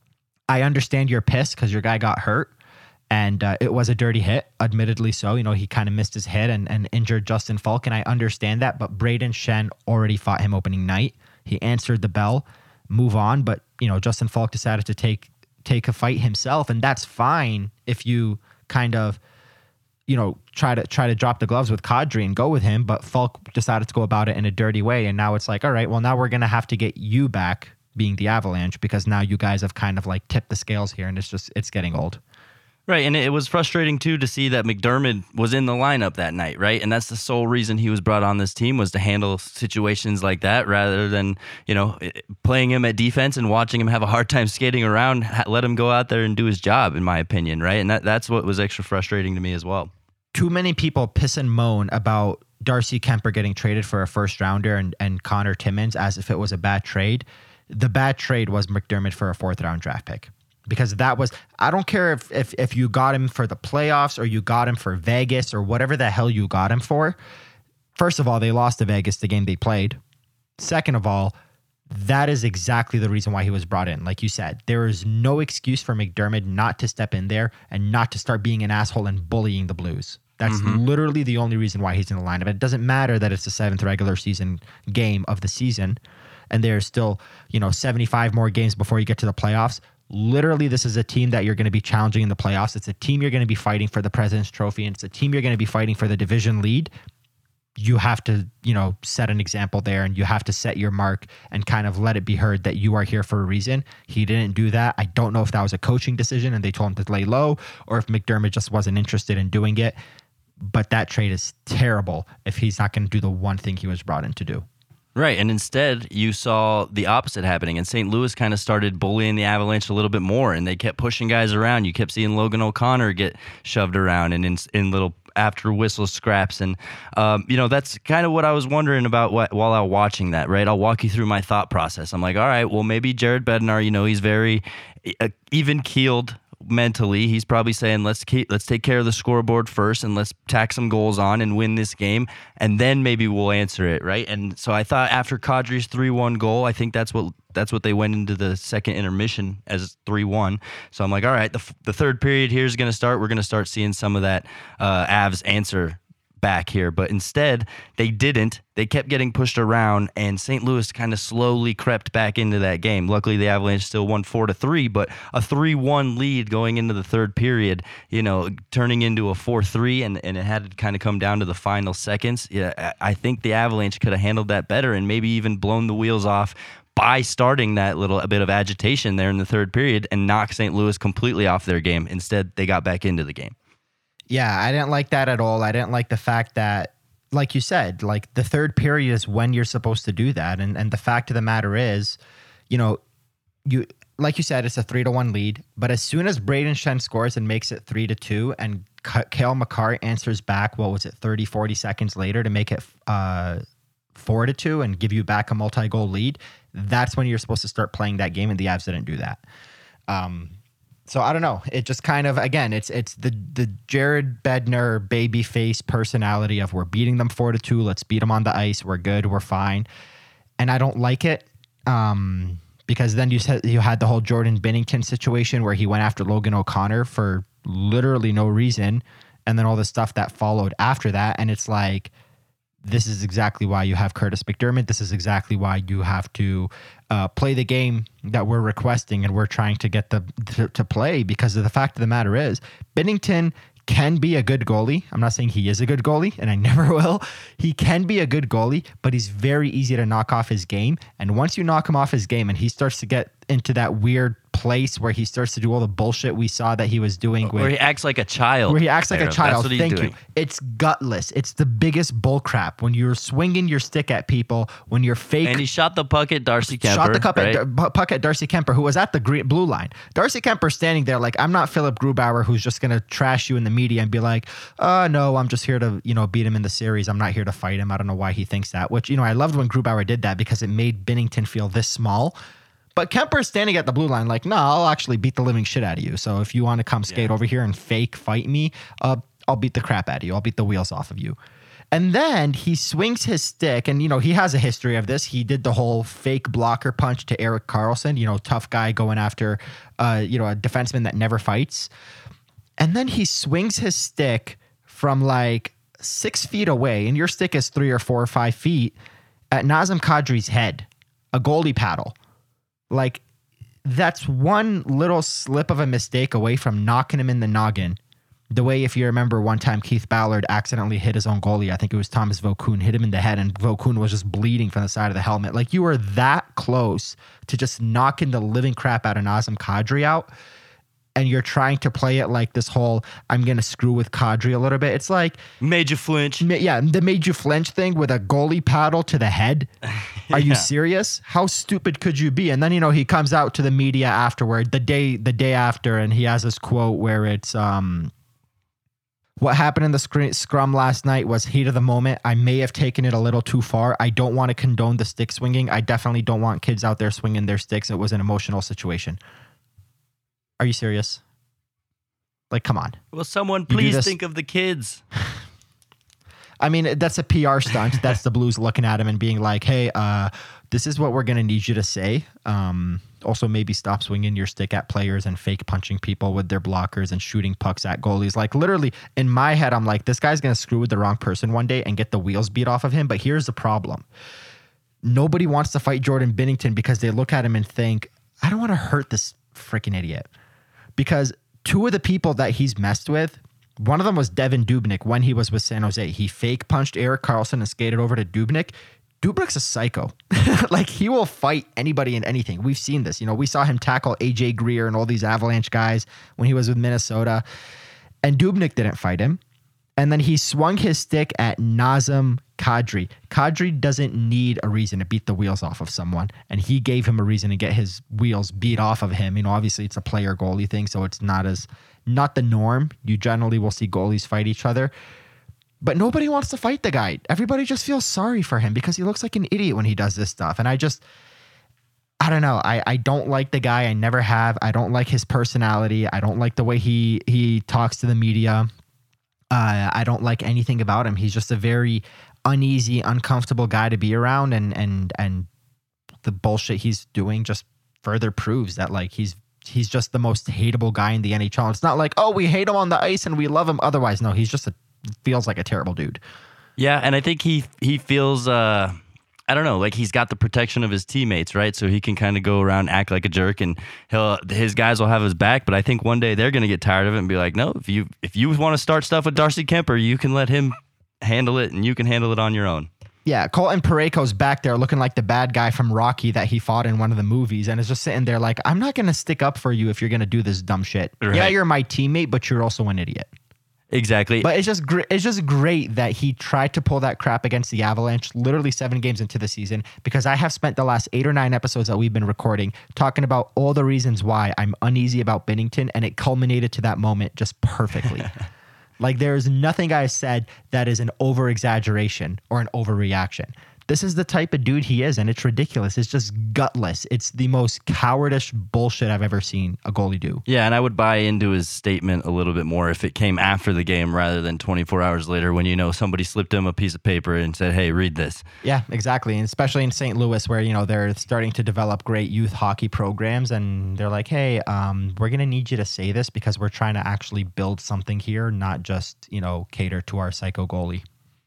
I understand you're pissed because your guy got hurt, and uh, it was a dirty hit, admittedly so. You know, he kind of missed his hit and, and injured Justin Falk, and I understand that, but Braden Shen already fought him opening night. He answered the bell, move on, but, you know, Justin Falk decided to take take a fight himself, and that's fine if you kind of, you know, try to try to drop the gloves with Kadri and go with him, but Falk decided to go about it in a dirty way, and now it's like, all right, well, now we're going to have to get you back, being the Avalanche, because now you guys have kind of like tipped the scales here, and it's just, it's getting old. Right, and it was frustrating too to see that McDermott was in the lineup that night, right? And that's the sole reason he was brought on this team, was to handle situations like that, rather than, you know, playing him at defense and watching him have a hard time skating around. Let him go out there and do his job, in my opinion, right? And that that's what was extra frustrating to me as well. too many people piss and moan about Darcy Kemper getting traded for a first rounder and, and Connor Timmins as if it was a bad trade. The bad trade was McDermott for a fourth round draft pick. Because that was, I don't care if, if if you got him for the playoffs or you got him for Vegas or whatever the hell you got him for. First of all, they lost to Vegas the game they played. Second of all, that is exactly the reason why he was brought in. Like you said, there is no excuse for McDermott not to step in there and not to start being an asshole and bullying the Blues. That's mm-hmm. literally the only reason why he's in the lineup. It doesn't matter that it's the seventh regular season game of the season and there's still, you know, seventy-five more games before you get to the playoffs. Literally, this is a team that you're going to be challenging in the playoffs. It's a team you're going to be fighting for the President's Trophy, and it's a team you're going to be fighting for the division lead. You have to, you know, set an example there, and you have to set your mark and kind of let it be heard that you are here for a reason. He didn't do that. I don't know if that was a coaching decision and they told him to lay low, or if McDermott just wasn't interested in doing it. But that trade is terrible if he's not going to do the one thing he was brought in to do. Right, and instead you saw the opposite happening, and Saint Louis kind of started bullying the Avalanche a little bit more, and they kept pushing guys around. You kept seeing Logan O'Connor get shoved around and in, in little after whistle scraps, and um, you know that's kind of what I was wondering about what, while I was watching that. Right, I'll walk you through my thought process. I'm like, all right, well maybe Jared Bednar, you know, he's very uh, even keeled. Mentally, he's probably saying, let's keep, let's take care of the scoreboard first and let's tack some goals on and win this game, and then maybe we'll answer it, right? And so I thought after Kadri's three one goal, I think that's what that's what they went into the second intermission as three one. So I'm like, all right, the, the third period here is going to start. We're going to start seeing some of that uh, Avs answer back here, but instead they didn't. They kept getting pushed around, and Saint Louis kind of slowly crept back into that game. Luckily, the Avalanche still won four to three, but a three one lead going into the third period, you know, turning into a four three, and, and it had to kind of come down to the final seconds. Yeah, I think the Avalanche could have handled that better and maybe even blown the wheels off by starting that little a bit of agitation there in the third period and knock Saint Louis completely off their game. Instead, they got back into the game. Yeah, I didn't like that at all. I didn't like the fact that, like you said, like the third period is when you're supposed to do that. And and the fact of the matter is, you know, you like you said, it's a three to one lead. But as soon as Braden Shen scores and makes it three to two, and Cale Makar answers back, what was it, thirty, forty seconds later to make it uh, four to two and give you back a multi-goal lead, that's when you're supposed to start playing that game. And the Avs didn't do that. Um, So I don't know. It just kind of, again, it's it's the the Jared Bednar babyface personality of we're beating them four to two. Let's beat them on the ice. We're good. We're fine. And I don't like it um, because then you said you had the whole Jordan Binnington situation where he went after Logan O'Connor for literally no reason, and then all the stuff that followed after that. And it's like, this is exactly why you have Curtis McDermott. This is exactly why you have to uh, play the game that we're requesting and we're trying to get the to, to play, because of the fact of the matter is Binnington can be a good goalie. I'm not saying he is a good goalie, and I never will. He can be a good goalie, but he's very easy to knock off his game. And once you knock him off his game and he starts to get into that weird place where he starts to do all the bullshit we saw that he was doing. With, where he acts like a child. Where he acts like there. a child. That's what he's Thank doing. you. It's gutless. It's the biggest bullcrap when you're swinging your stick at people, when you're fake. And he shot the puck at Darcy Kemper. Shot the cup right? at, puck at Darcy Kemper, who was at the green, blue line. Darcy Kemper standing there like, I'm not Philip Grubauer, who's just going to trash you in the media and be like, oh, no, I'm just here to, you know, beat him in the series. I'm not here to fight him. I don't know why he thinks that, which, you know, I loved when Grubauer did that because it made Binnington feel this small. But Kemper's standing at the blue line like, no, I'll actually beat the living shit out of you. So if you want to come skate yeah. over here and fake fight me, uh, I'll beat the crap out of you. I'll beat the wheels off of you. And then he swings his stick, and, you know, he has a history of this. He did the whole fake blocker punch to Erik Karlsson, you know, tough guy going after, uh, you know, a defenseman that never fights. And then he swings his stick from like six feet away, and your stick is three or four or five feet, at Nazem Kadri's head, a goalie paddle. Like, that's one little slip of a mistake away from knocking him in the noggin. The way, if you remember, one time Keith Ballard accidentally hit his own goalie. I think it was Thomas Vokoun, hit him in the head, and Vokoun was just bleeding from the side of the helmet. Like, you were that close to just knocking the living crap out of Nazem Kadri out, and you're trying to play it like this whole, I'm going to screw with Kadri a little bit. It's like... Made you flinch. Ma- yeah, the made you flinch thing with a goalie paddle to the head. Are yeah. you serious? How stupid could you be? And then, you know, he comes out to the media afterward, the day the day after, and he has this quote where it's... um, What happened in the scr- scrum last night was heat of the moment. I may have taken it a little too far. I don't want to condone the stick swinging. I definitely don't want kids out there swinging their sticks. It was an emotional situation. Are you serious? Like, come on. Will someone please think of the kids? I mean, that's a P R stunt. That's the Blues looking at him and being like, hey, uh, this is what we're going to need you to say. Um, also, maybe stop swinging your stick at players and fake punching people with their blockers and shooting pucks at goalies. Like, literally, in my head, I'm like, this guy's going to screw with the wrong person one day and get the wheels beat off of him. But here's the problem. Nobody wants to fight Jordan Binnington because they look at him and think, I don't want to hurt this freaking idiot. Because two of the people that he's messed with, one of them was Devin Dubnyk when he was with San Jose. He fake punched Erik Karlsson and skated over to Dubnyk. Dubnyk's a psycho. Like, he will fight anybody and anything. We've seen this. You know, we saw him tackle A J Greer and all these Avalanche guys when he was with Minnesota. And Dubnyk didn't fight him. And then he swung his stick at Nazem Kadri. Kadri doesn't need a reason to beat the wheels off of someone. And he gave him a reason to get his wheels beat off of him. You know, obviously it's a player goalie thing, so it's not as not the norm. You generally will see goalies fight each other. But nobody wants to fight the guy. Everybody just feels sorry for him because he looks like an idiot when he does this stuff. And I just, I don't know. I, I don't like the guy. I never have. I don't like his personality. I don't like the way he he talks to the media. Uh, I don't like anything about him. He's just a very uneasy, uncomfortable guy to be around. And and and the bullshit he's doing just further proves that, like, he's he's just the most hateable guy in the N H L. It's not like, oh, we hate him on the ice and we love him otherwise. No, he's just a feels like a terrible dude. Yeah, and I think he he feels uh I don't know, like he's got the protection of his teammates, right? So he can kind of go around, act like a jerk, and he'll his guys will have his back. But I think one day they're going to get tired of it and be like, no, if you if you want to start stuff with Darcy Kemper, you can let him handle it, and you can handle it on your own. Yeah, Colton Parayko's back there looking like the bad guy from Rocky that he fought in one of the movies, and is just sitting there like, I'm not going to stick up for you if you're going to do this dumb shit. Right. Yeah, you're my teammate, but you're also an idiot. Exactly. But it's just gr- it's just great that he tried to pull that crap against the Avalanche literally seven games into the season, because I have spent the last eight or nine episodes that we've been recording talking about all the reasons why I'm uneasy about Binnington, and it culminated to that moment just perfectly. Like, there's nothing I said that is an over-exaggeration or an overreaction. This is the type of dude he is, and it's ridiculous. It's just gutless. It's the most cowardice bullshit I've ever seen a goalie do. Yeah, and I would buy into his statement a little bit more if it came after the game rather than twenty-four hours later when, you know, somebody slipped him a piece of paper and said, hey, read this. Yeah, exactly. And especially in Saint Louis, where, you know, they're starting to develop great youth hockey programs, and they're like, hey, um, we're going to need you to say this because we're trying to actually build something here, not just, you know, cater to our psycho goalie.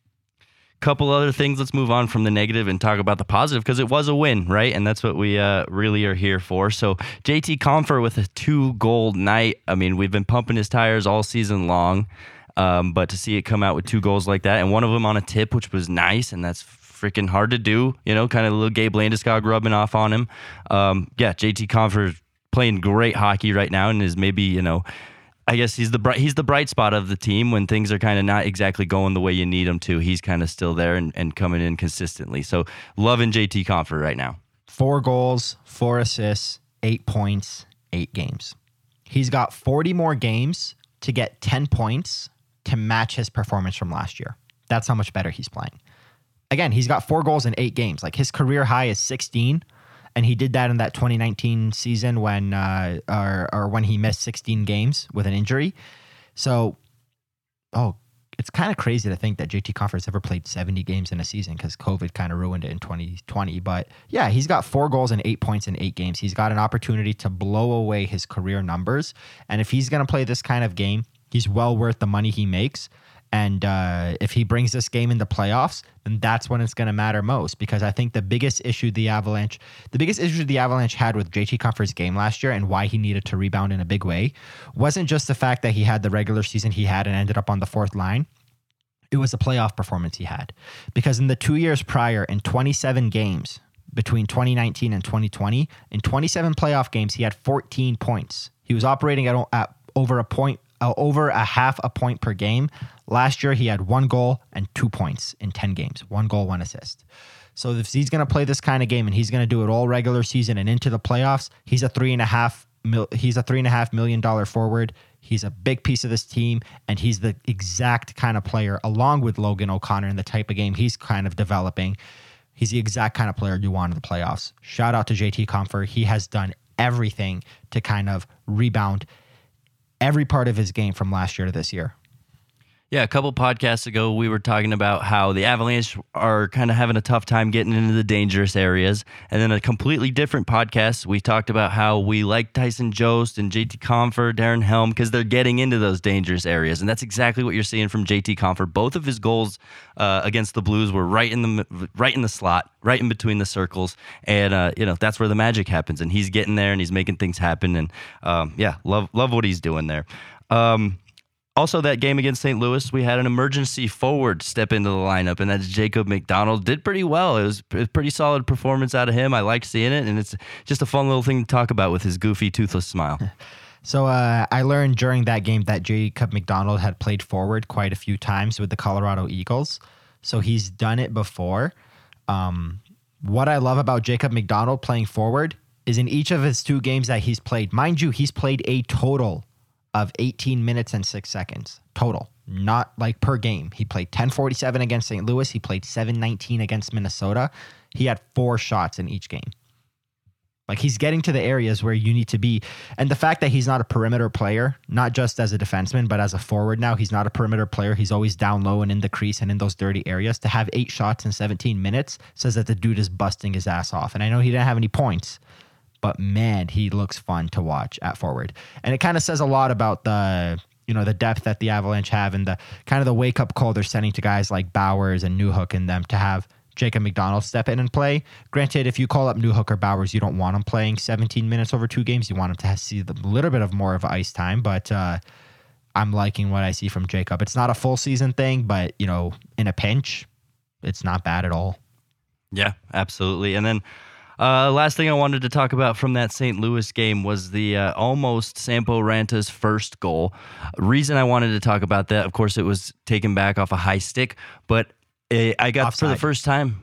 Couple other things. Let's move on from the negative and talk about the positive, because it was a win, right? And that's what we uh, really are here for. So J T Compher with a two-goal night. I mean, we've been pumping his tires all season long, um, but to see it come out with two goals like that, and one of them on a tip, which was nice, and that's freaking hard to do, you know, kind of a little Gabe Landeskog rubbing off on him. Um, yeah, J T Compher playing great hockey right now, and is maybe, you know, I guess he's the bright he's the bright spot of the team when things are kind of not exactly going the way you need them to. He's kind of still there and, and coming in consistently. So loving J T Compher right now. Four goals, four assists, eight points, eight games. He's got forty more games to get ten points to match his performance from last year. That's how much better he's playing. Again, he's got four goals in eight games. Like, his career high is sixteen. And he did that in that twenty nineteen season when, uh, or, or when he missed sixteen games with an injury. So, oh, it's kind of crazy to think that J T Compher has ever played seventy games in a season, because COVID kind of ruined it in twenty twenty. But yeah, he's got four goals and eight points in eight games. He's got an opportunity to blow away his career numbers. And if he's going to play this kind of game, he's well worth the money he makes. And uh, if he brings this game in the playoffs, then that's when it's going to matter most. Because I think the biggest issue the Avalanche, the biggest issue the Avalanche had with J T Compher's game last year, and why he needed to rebound in a big way, wasn't just the fact that he had the regular season he had and ended up on the fourth line. It was the playoff performance he had. Because in the two years prior, in twenty-seven games between twenty nineteen and twenty twenty, in twenty-seven playoff games, he had fourteen points. He was operating at, at over a point, uh, over a half a point per game. Last year, he had one goal and two points in ten games. One goal, one assist. So if he's going to play this kind of game and he's going to do it all regular season and into the playoffs, he's a three and a half mil, he's a three and a half million dollar forward. He's a big piece of this team, and he's the exact kind of player, along with Logan O'Connor, and the type of game he's kind of developing. He's the exact kind of player you want in the playoffs. Shout out to J T Compher. He has done everything to kind of rebound every part of his game from last year to this year. Yeah, a couple podcasts ago, we were talking about how the Avalanche are kind of having a tough time getting into the dangerous areas. And then a completely different podcast, we talked about how we like Tyson Jost and J T Compher, Darren Helm, because they're getting into those dangerous areas. And that's exactly what you're seeing from J T Compher. Both of his goals uh, against the Blues were right in the right in the slot, right in between the circles. And, uh, you know, that's where the magic happens. And he's getting there and he's making things happen. And, um, yeah, love, love what he's doing there. Um, Also, that game against Saint Louis, we had an emergency forward step into the lineup, and that's Jacob McDonald. Did pretty well. It was a pretty solid performance out of him. I liked seeing it, and it's just a fun little thing to talk about with his goofy, toothless smile. So uh, I learned during that game that Jacob McDonald had played forward quite a few times with the Colorado Eagles. So he's done it before. Um, what I love about Jacob McDonald playing forward is in each of his two games that he's played, mind you, he's played a total of eighteen minutes and six seconds total, not like per game. He played ten forty-seven against Saint Louis. He played seven nineteen against Minnesota. He had four shots in each game. Like, he's getting to the areas where you need to be. And the fact that he's not a perimeter player, not just as a defenseman, but as a forward now, he's not a perimeter player. He's always down low and in the crease and in those dirty areas. To have eight shots in seventeen minutes says that the dude is busting his ass off. And I know he didn't have any points, but man, he looks fun to watch at forward. And it kind of says a lot about the, you know, the depth that the Avalanche have and the kind of the wake up call they're sending to guys like Bowers and Newhook and them to have Jacob McDonald step in and play. Granted, if you call up Newhook or Bowers, you don't want him playing seventeen minutes over two games. You want him to see a little bit of more of ice time, but uh, I'm liking what I see from Jacob. It's not a full season thing, but, you know, in a pinch, it's not bad at all. Yeah, absolutely. And then Uh, last thing I wanted to talk about from that Saint Louis game was the uh, almost Sampo Ranta's first goal. Reason I wanted to talk about that, of course, it was taken back off a high stick, but it, I got Offside. for the first time.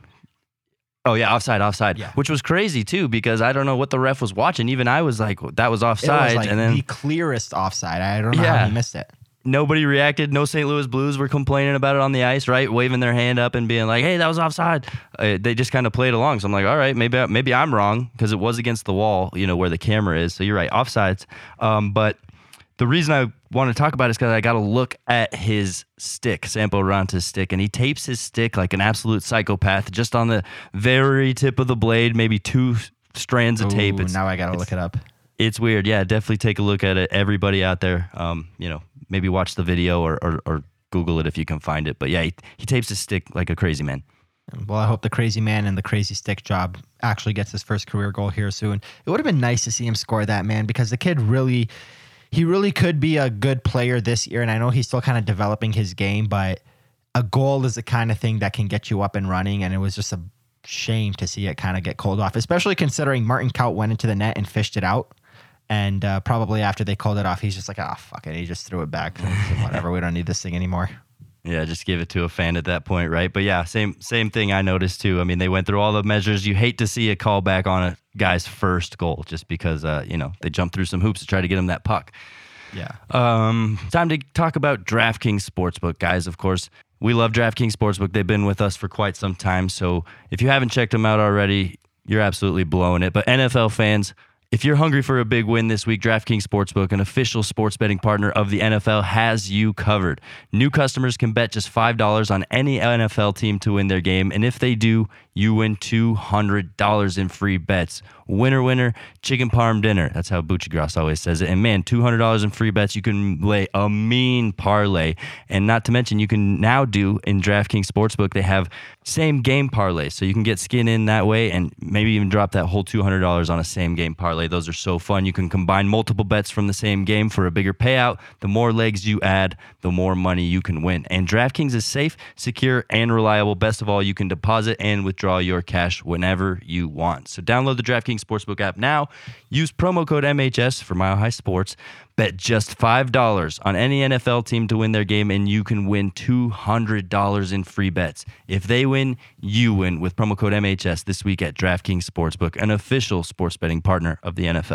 Oh, yeah, offside, offside, yeah. Which was crazy, too, because I don't know what the ref was watching. Even I was like, that was offside. It was like and then the clearest offside. I don't know yeah. how he missed it. Nobody reacted. No Saint Louis Blues were complaining about it on the ice, right? Waving their hand up and being like, hey, that was offside. Uh, they just kind of played along. So I'm like, all right, maybe maybe I'm wrong because it was against the wall, you know, where the camera is. So you're right, offsides. Um, but the reason I want to talk about it is because I got to look at his stick, Sampo Ranta's stick, and he tapes his stick like an absolute psychopath just on the very tip of the blade, maybe two strands of Ooh, tape. It's, now I got to look it up. It's weird. Yeah, definitely take a look at it. Everybody out there, um, you know, maybe watch the video or, or, or Google it if you can find it. But yeah, he, he tapes his stick like a crazy man. Well, I hope the crazy man and the crazy stick job actually gets his first career goal here soon. It would have been nice to see him score that, man, because the kid really, he really could be a good player this year. And I know he's still kind of developing his game, but a goal is the kind of thing that can get you up and running. And it was just a shame to see it kind of get cold off, especially considering Martin Kaut went into the net and fished it out. And uh, probably after they called it off, he's just like, ah, oh, fuck it. He just threw it back. Whatever. We don't need this thing anymore. Yeah, just give it to a fan at that point, right? But yeah, same same thing I noticed too. I mean, they went through all the measures. You hate to see a callback on a guy's first goal just because, uh, you know, they jumped through some hoops to try to get him that puck. Yeah. Um, time to talk about DraftKings Sportsbook, guys. Of course, we love DraftKings Sportsbook. They've been with us for quite some time. So if you haven't checked them out already, you're absolutely blowing it. But N F L fans, if you're hungry for a big win this week, DraftKings Sportsbook, an official sports betting partner of the N F L, has you covered. New customers can bet just five dollars on any N F L team to win their game, and if they do, you win two hundred dollars in free bets. Winner, winner, chicken parm dinner. That's how Bucci Gross always says it. And man, two hundred dollars in free bets, you can lay a mean parlay. And not to mention, you can now do in DraftKings Sportsbook, they have same game parlay. So you can get skin in that way and maybe even drop that whole two hundred dollars on a same game parlay. Those are so fun. You can combine multiple bets from the same game for a bigger payout. The more legs you add, the more money you can win. And DraftKings is safe, secure, and reliable. Best of all, you can deposit and withdraw your cash whenever you want. So download the DraftKings Sportsbook app now. Use promo code M H S for Mile High Sports. Bet just five dollars on any N F L team to win their game, and you can win two hundred dollars in free bets. If they win, you win with promo code M H S this week at DraftKings Sportsbook, an official sports betting partner of the N F L.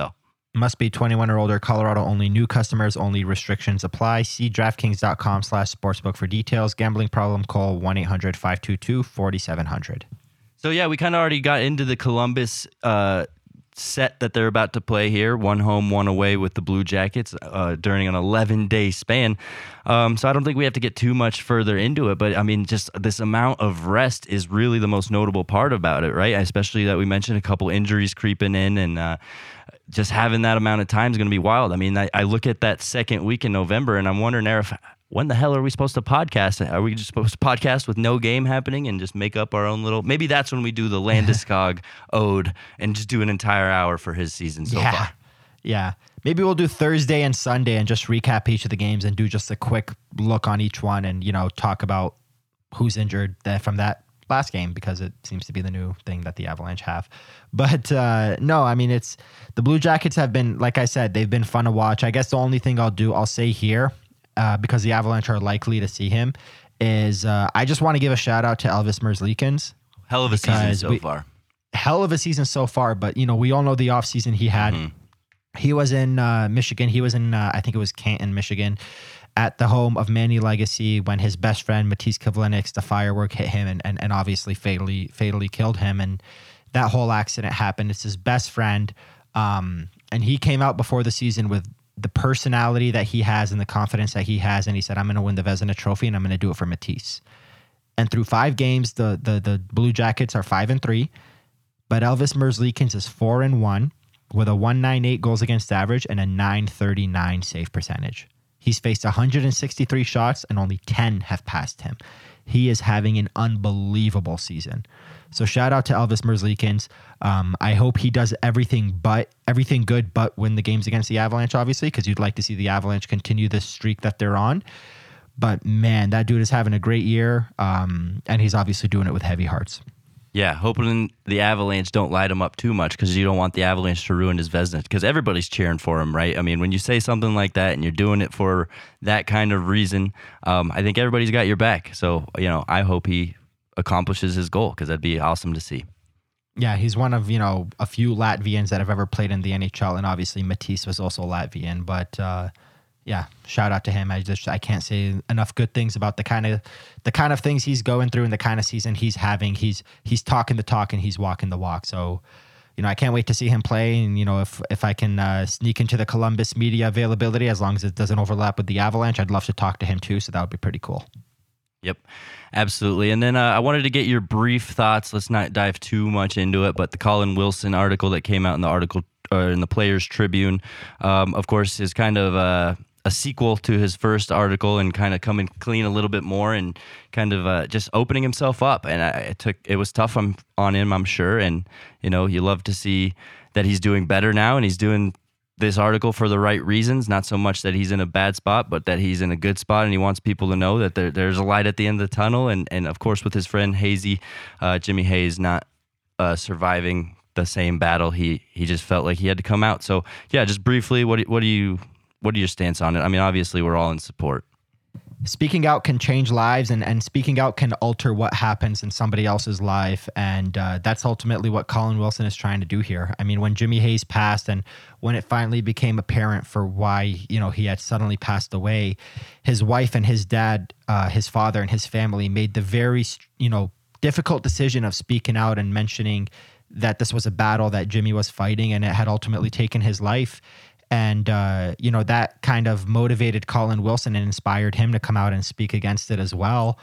Must be twenty-one or older. Colorado only. New customers only. Restrictions apply. See DraftKings.com slash sportsbook for details. Gambling problem? Call one eight hundred five two two four seven zero zero. So, yeah, we kind of already got into the Columbus uh, set that they're about to play here. One home, one away with the Blue Jackets uh, during an eleven-day span. Um, so I don't think we have to get too much further into it. But, I mean, just this amount of rest is really the most notable part about it, right? Especially that we mentioned a couple injuries creeping in and uh, just having that amount of time is going to be wild. I mean, I, I look at that second week in November and I'm wondering, Arif, when the hell are we supposed to podcast? Are we just supposed to podcast with no game happening and just make up our own little... Maybe that's when we do the Landeskog ode and just do an entire hour for his season so yeah. far. Yeah. Maybe we'll do Thursday and Sunday and just recap each of the games and do just a quick look on each one and, you know, talk about who's injured from that last game because it seems to be the new thing that the Avalanche have. But uh, no, I mean, it's the Blue Jackets have been, like I said, they've been fun to watch. I guess the only thing I'll do, I'll say here, uh, because the Avalanche are likely to see him, is uh, I just want to give a shout out to Elvis Merzlikins. Hell of a season so we, far. Hell of a season so far, but, you know, we all know the offseason he had. Mm-hmm. He was in uh, Michigan. He was in, uh, I think it was Canton, Michigan, at the home of Manny Legacy when his best friend, Matisse Kivlenieks, the firework hit him and, and, and obviously fatally fatally killed him. And that whole accident happened. It's his best friend. Um, and he came out before the season with the personality that he has and the confidence that he has. And he said, I'm going to win the Vezina Trophy and I'm going to do it for Matisse. And through five games, the, the, the Blue Jackets are five and three, but Elvis Merzlikins is four and one with a one ninety-eight goals against average and a nine thirty-nine save percentage. He's faced one hundred sixty-three shots and only ten have passed him. He is having an unbelievable season. So shout out to Elvis Merzlikins. Um, I hope he does everything but everything good but win the games against the Avalanche, obviously, because you'd like to see the Avalanche continue this streak that they're on. But man, that dude is having a great year, um, and he's obviously doing it with heavy hearts. Yeah, hoping the Avalanche don't light him up too much because you don't want the Avalanche to ruin his Vezina because everybody's cheering for him, right? I mean, when you say something like that and you're doing it for that kind of reason, um, I think everybody's got your back. So, you know, I hope he accomplishes his goal because that'd be awesome to see. Yeah, he's one of, you know, a few Latvians that have ever played in the N H L, and obviously Matisse was also Latvian, but uh, yeah, shout out to him. I just I can't say enough good things about the kind of the kind of things he's going through and the kind of season he's having. He's he's talking the talk and he's walking the walk. So, you know, I can't wait to see him play. And, you know, if if I can uh, sneak into the Columbus media availability, as long as it doesn't overlap with the Avalanche, I'd love to talk to him too. So that would be pretty cool. Yep, absolutely. And then uh, I wanted to get your brief thoughts. Let's not dive too much into it, but the Colin Wilson article that came out in the article uh, in the Players Tribune, um, of course, is kind of uh, a sequel to his first article and kind of coming clean a little bit more and kind of uh, just opening himself up. And I, it took it was tough on, on him, I'm sure. And, you know, you love to see that he's doing better now and he's doing this article for the right reasons, not so much that he's in a bad spot, but that he's in a good spot and he wants people to know that there, there's a light at the end of the tunnel. And, and of course, with his friend Hazy, uh, Jimmy Hayes not uh, surviving the same battle, he he just felt like he had to come out. So, yeah, just briefly, what do, what do you what are your stance on it? I mean, obviously, we're all in support. Speaking out can change lives, and, and speaking out can alter what happens in somebody else's life. And uh, that's ultimately what Colin Wilson is trying to do here. I mean, when Jimmy Hayes passed and when it finally became apparent for why, you know, he had suddenly passed away, his wife and his dad, uh, his father and his family made the very, you know, difficult decision of speaking out and mentioning that this was a battle that Jimmy was fighting and it had ultimately taken his life. And, uh, you know, that kind of motivated Colin Wilson and inspired him to come out and speak against it as well.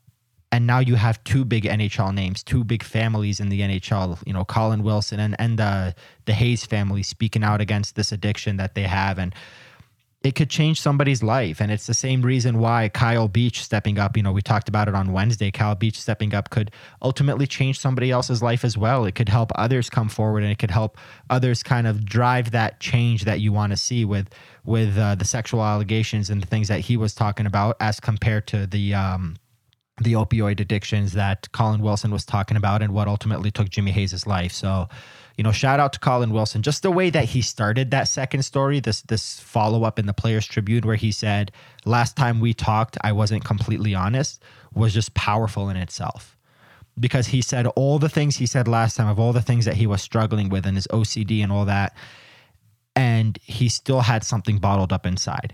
And now you have two big N H L names, two big families in the N H L, you know, Colin Wilson and, and the, the Hayes family speaking out against this addiction that they have. And it could change somebody's life. And it's the same reason why Kyle Beach stepping up, you know, we talked about it on Wednesday, Kyle Beach stepping up could ultimately change somebody else's life as well. It could help others come forward and it could help others kind of drive that change that you want to see with, with uh, the sexual allegations and the things that he was talking about as compared to the, um, the opioid addictions that Colin Wilson was talking about and what ultimately took Jimmy Hayes' life. So, you know, shout out to Colin Wilson. Just the way that he started that second story, this this follow-up in the Players Tribune where he said, last time we talked, I wasn't completely honest, was just powerful in itself. Because he said all the things he said last time of all the things that he was struggling with and his O C D and all that. and he still had something bottled up inside.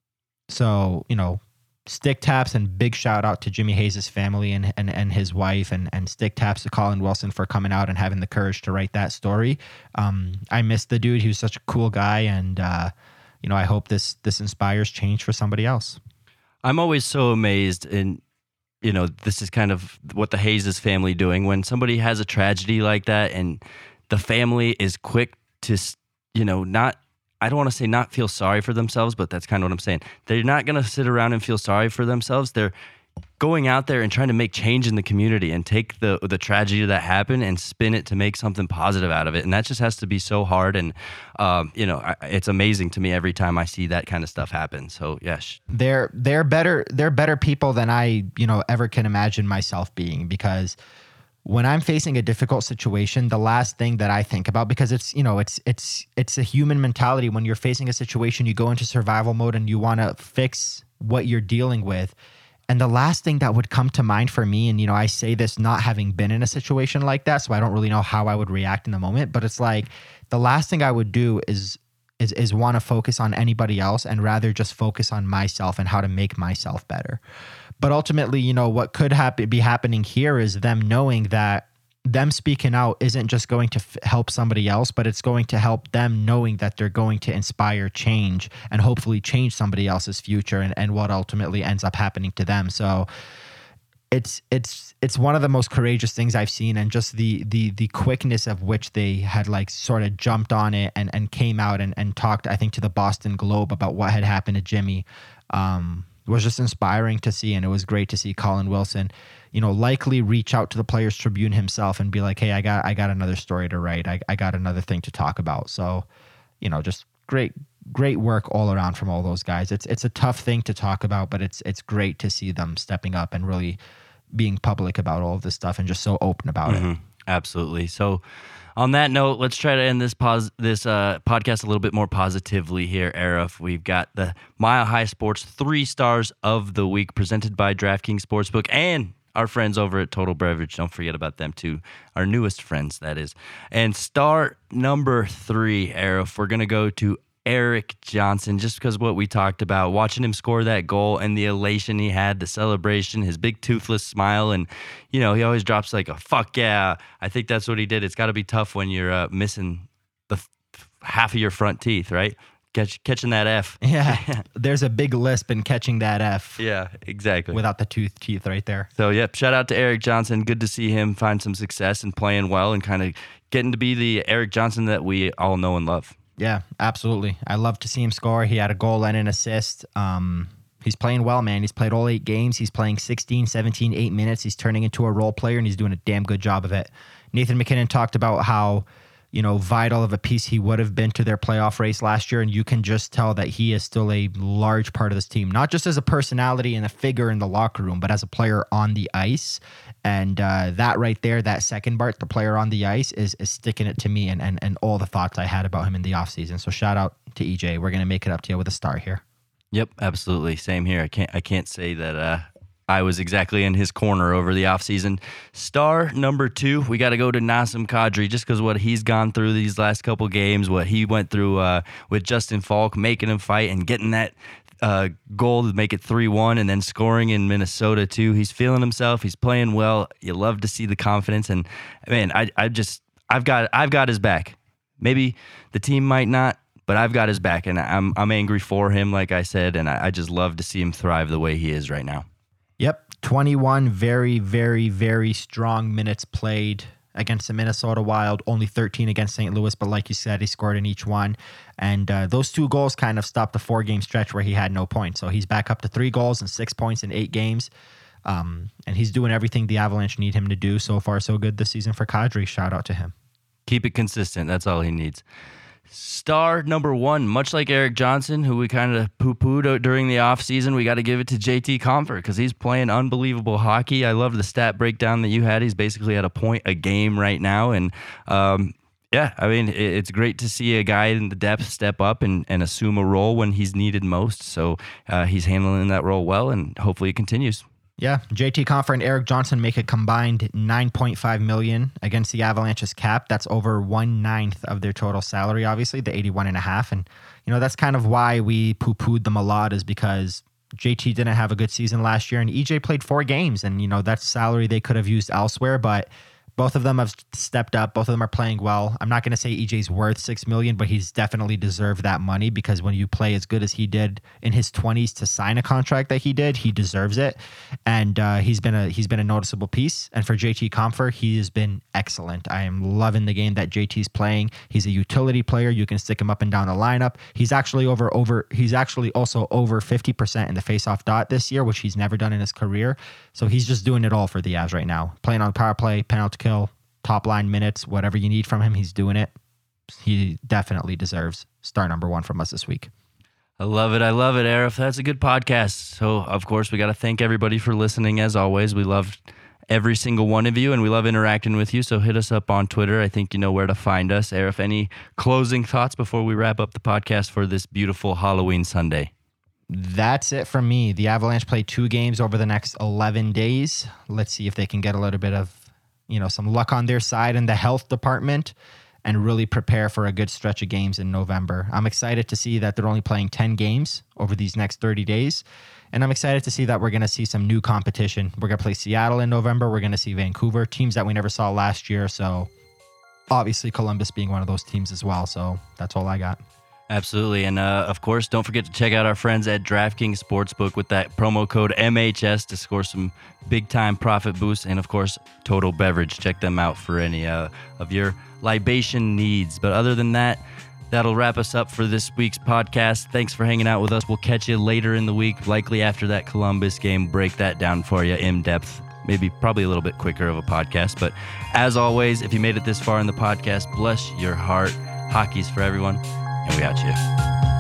So, you know, stick taps and big shout out to Jimmy Hayes' family and, and, and his wife, and, and stick taps to Colin Wilson for coming out and having the courage to write that story. Um, I miss the dude. He was such a cool guy. And, uh, you know, I hope this, this inspires change for somebody else. I'm always so amazed in, you know, this is kind of what the Hayes family doing when somebody has a tragedy like that and the family is quick to, you know, not, I don't want to say not feel sorry for themselves, but that's kind of what I'm saying. They're not going to sit around and feel sorry for themselves. They're going out there and trying to make change in the community and take the the tragedy that happened and spin it to make something positive out of it. And that just has to be so hard. And, um, you know, I, it's amazing to me every time I see that kind of stuff happen. So, yes. They're, they're better, they're better people than I, you know, ever can imagine myself being, because when I'm facing a difficult situation, the last thing that I think about, because it's, you know, it's, it's, it's a human mentality. When you're facing a situation, you go into survival mode and you want to fix what you're dealing with. And the last thing that would come to mind for me, and, you know, I say this not having been in a situation like that, so I don't really know how I would react in the moment, but it's like the last thing I would do is, is, is want to focus on anybody else and rather just focus on myself and how to make myself better. But ultimately, you know, what could happen, be happening here is them knowing that them speaking out isn't just going to f- help somebody else, but it's going to help them knowing that they're going to inspire change and hopefully change somebody else's future and, and what ultimately ends up happening to them. So it's it's it's one of the most courageous things I've seen, and just the the the quickness of which they had like sort of jumped on it and, and came out and, and talked, I think, to the Boston Globe about what had happened to Jimmy. Um, was just inspiring to see, and it was great to see Colin Wilson, you know, likely reach out to the Players Tribune himself and be like, hey, I got I got another story to write. I, I got another thing to talk about. So, you know, just great, great work all around from all those guys. It's it's a tough thing to talk about, but it's it's great to see them stepping up and really being public about all of this stuff and just so open about mm-hmm. it. Absolutely. So on that note, let's try to end this pos- this uh, podcast a little bit more positively here, Arif. We've got the Mile High Sports three stars of the week presented by DraftKings Sportsbook and our friends over at Total Beverage. Don't forget about them too. Our newest friends, that is. And star number three, Arif, we're going to go to Erik Johnson, just because what we talked about, watching him score that goal and the elation he had, the celebration, his big toothless smile, and, you know, he always drops like a fuck yeah. I think that's what he did. It's got to be tough when you're uh, missing the f- half of your front teeth, right? Catch, catching that F. Yeah, there's a big lisp in catching that F. Yeah, exactly. Without the tooth teeth right there. So, yep, shout out to Erik Johnson. Good to see him find some success and playing well and kind of getting to be the Erik Johnson that we all know and love. Yeah, absolutely. I love to see him score. He had a goal and an assist. Um, he's playing well, man. He's played all eight games. He's playing sixteen, seventeen, eight minutes. He's turning into a role player, and he's doing a damn good job of it. Nathan MacKinnon talked about how, you know, vital of a piece he would have been to their playoff race last year, and you can just tell that he is still a large part of this team, not just as a personality and a figure in the locker room, but as a player on the ice. And uh, that right there, that second part, the player on the ice, is is sticking it to me and, and, and all the thoughts I had about him in the offseason. So shout out to E J. We're going to make it up to you with a star here. Yep, absolutely. Same here. I can't I can't say that uh, I was exactly in his corner over the offseason. Star number two, we got to go to Nazem Kadri, just because what he's gone through these last couple games, what he went through uh, with Justin Falk, making him fight and getting that Uh, goal to make it three one and then scoring in Minnesota too. He's feeling himself. He's playing well. You love to see the confidence. And man, I I just I've got I've got his back. Maybe the team might not, but I've got his back, and I'm I'm angry for him, like I said, and I, I just love to see him thrive the way he is right now. Yep, twenty-one very very very strong minutes played against the Minnesota Wild, only thirteen against Saint Louis, but like you said, he scored in each one. And uh, those two goals kind of stopped the four-game stretch where he had no points. So he's back up to three goals and six points in eight games. Um, and he's doing everything the Avalanche need him to do. So far, so good this season for Kadri. Shout out to him. Keep it consistent. That's all he needs. Star number one, much like Erik Johnson, who we kind of poo-pooed during the offseason, we got to give it to J T Compher because he's playing unbelievable hockey. I love the stat breakdown that you had. He's basically at a point a game right now. And, um, yeah, I mean, it's great to see a guy in the depth step up and, and assume a role when he's needed most. So uh, he's handling that role well, and hopefully it continues. Yeah, J T Compher and Erik Johnson make a combined nine point five million dollars against the Avalanche's cap. That's over one ninth of their total salary, obviously, the eighty-one and a half. And, you know, that's kind of why we poo-pooed them a lot, is because J T didn't have a good season last year and E J played four games. And, you know, that's salary they could have used elsewhere, but both of them have stepped up. Both of them are playing well. I'm not going to say E J's worth six million dollars, but he's definitely deserved that money, because when you play as good as he did in his twenties to sign a contract that he did, he deserves it. And uh, he's been a he's been a noticeable piece. And for J T Compher, he has been excellent. I am loving the game that J T's playing. He's a utility player. You can stick him up and down the lineup. He's actually over over. He's actually also over fifty percent in the faceoff dot this year, which he's never done in his career. So he's just doing it all for the Avs right now. Playing on power play, penalty kill, top line minutes, whatever you need from him, he's doing it. He definitely deserves star number one from us this week. I love it. I love it, Arif. That's a good podcast. So, of course, we got to thank everybody for listening. As always, we love every single one of you, and we love interacting with you. So hit us up on Twitter. I think you know where to find us. Arif, any closing thoughts before we wrap up the podcast for this beautiful Halloween Sunday? That's it from me. The Avalanche play two games over the next eleven days. Let's see if they can get a little bit of, you know, some luck on their side in the health department and really prepare for a good stretch of games in November. I'm excited to see that they're only playing ten games over these next thirty days. And I'm excited to see that we're going to see some new competition. We're going to play Seattle in November. We're going to see Vancouver, teams that we never saw last year. So obviously Columbus being one of those teams as well. So that's all I got. Absolutely. And uh, of course, don't forget to check out our friends at DraftKings Sportsbook with that promo code M H S to score some big time profit boosts. And of course, Total Beverage. Check them out for any uh, of your libation needs. But other than that, that'll wrap us up for this week's podcast. Thanks for hanging out with us. We'll catch you later in the week, likely after that Columbus game. Break that down for you in depth. Maybe probably a little bit quicker of a podcast. But as always, if you made it this far in the podcast, bless your heart. Hockey's for everyone. And we out you.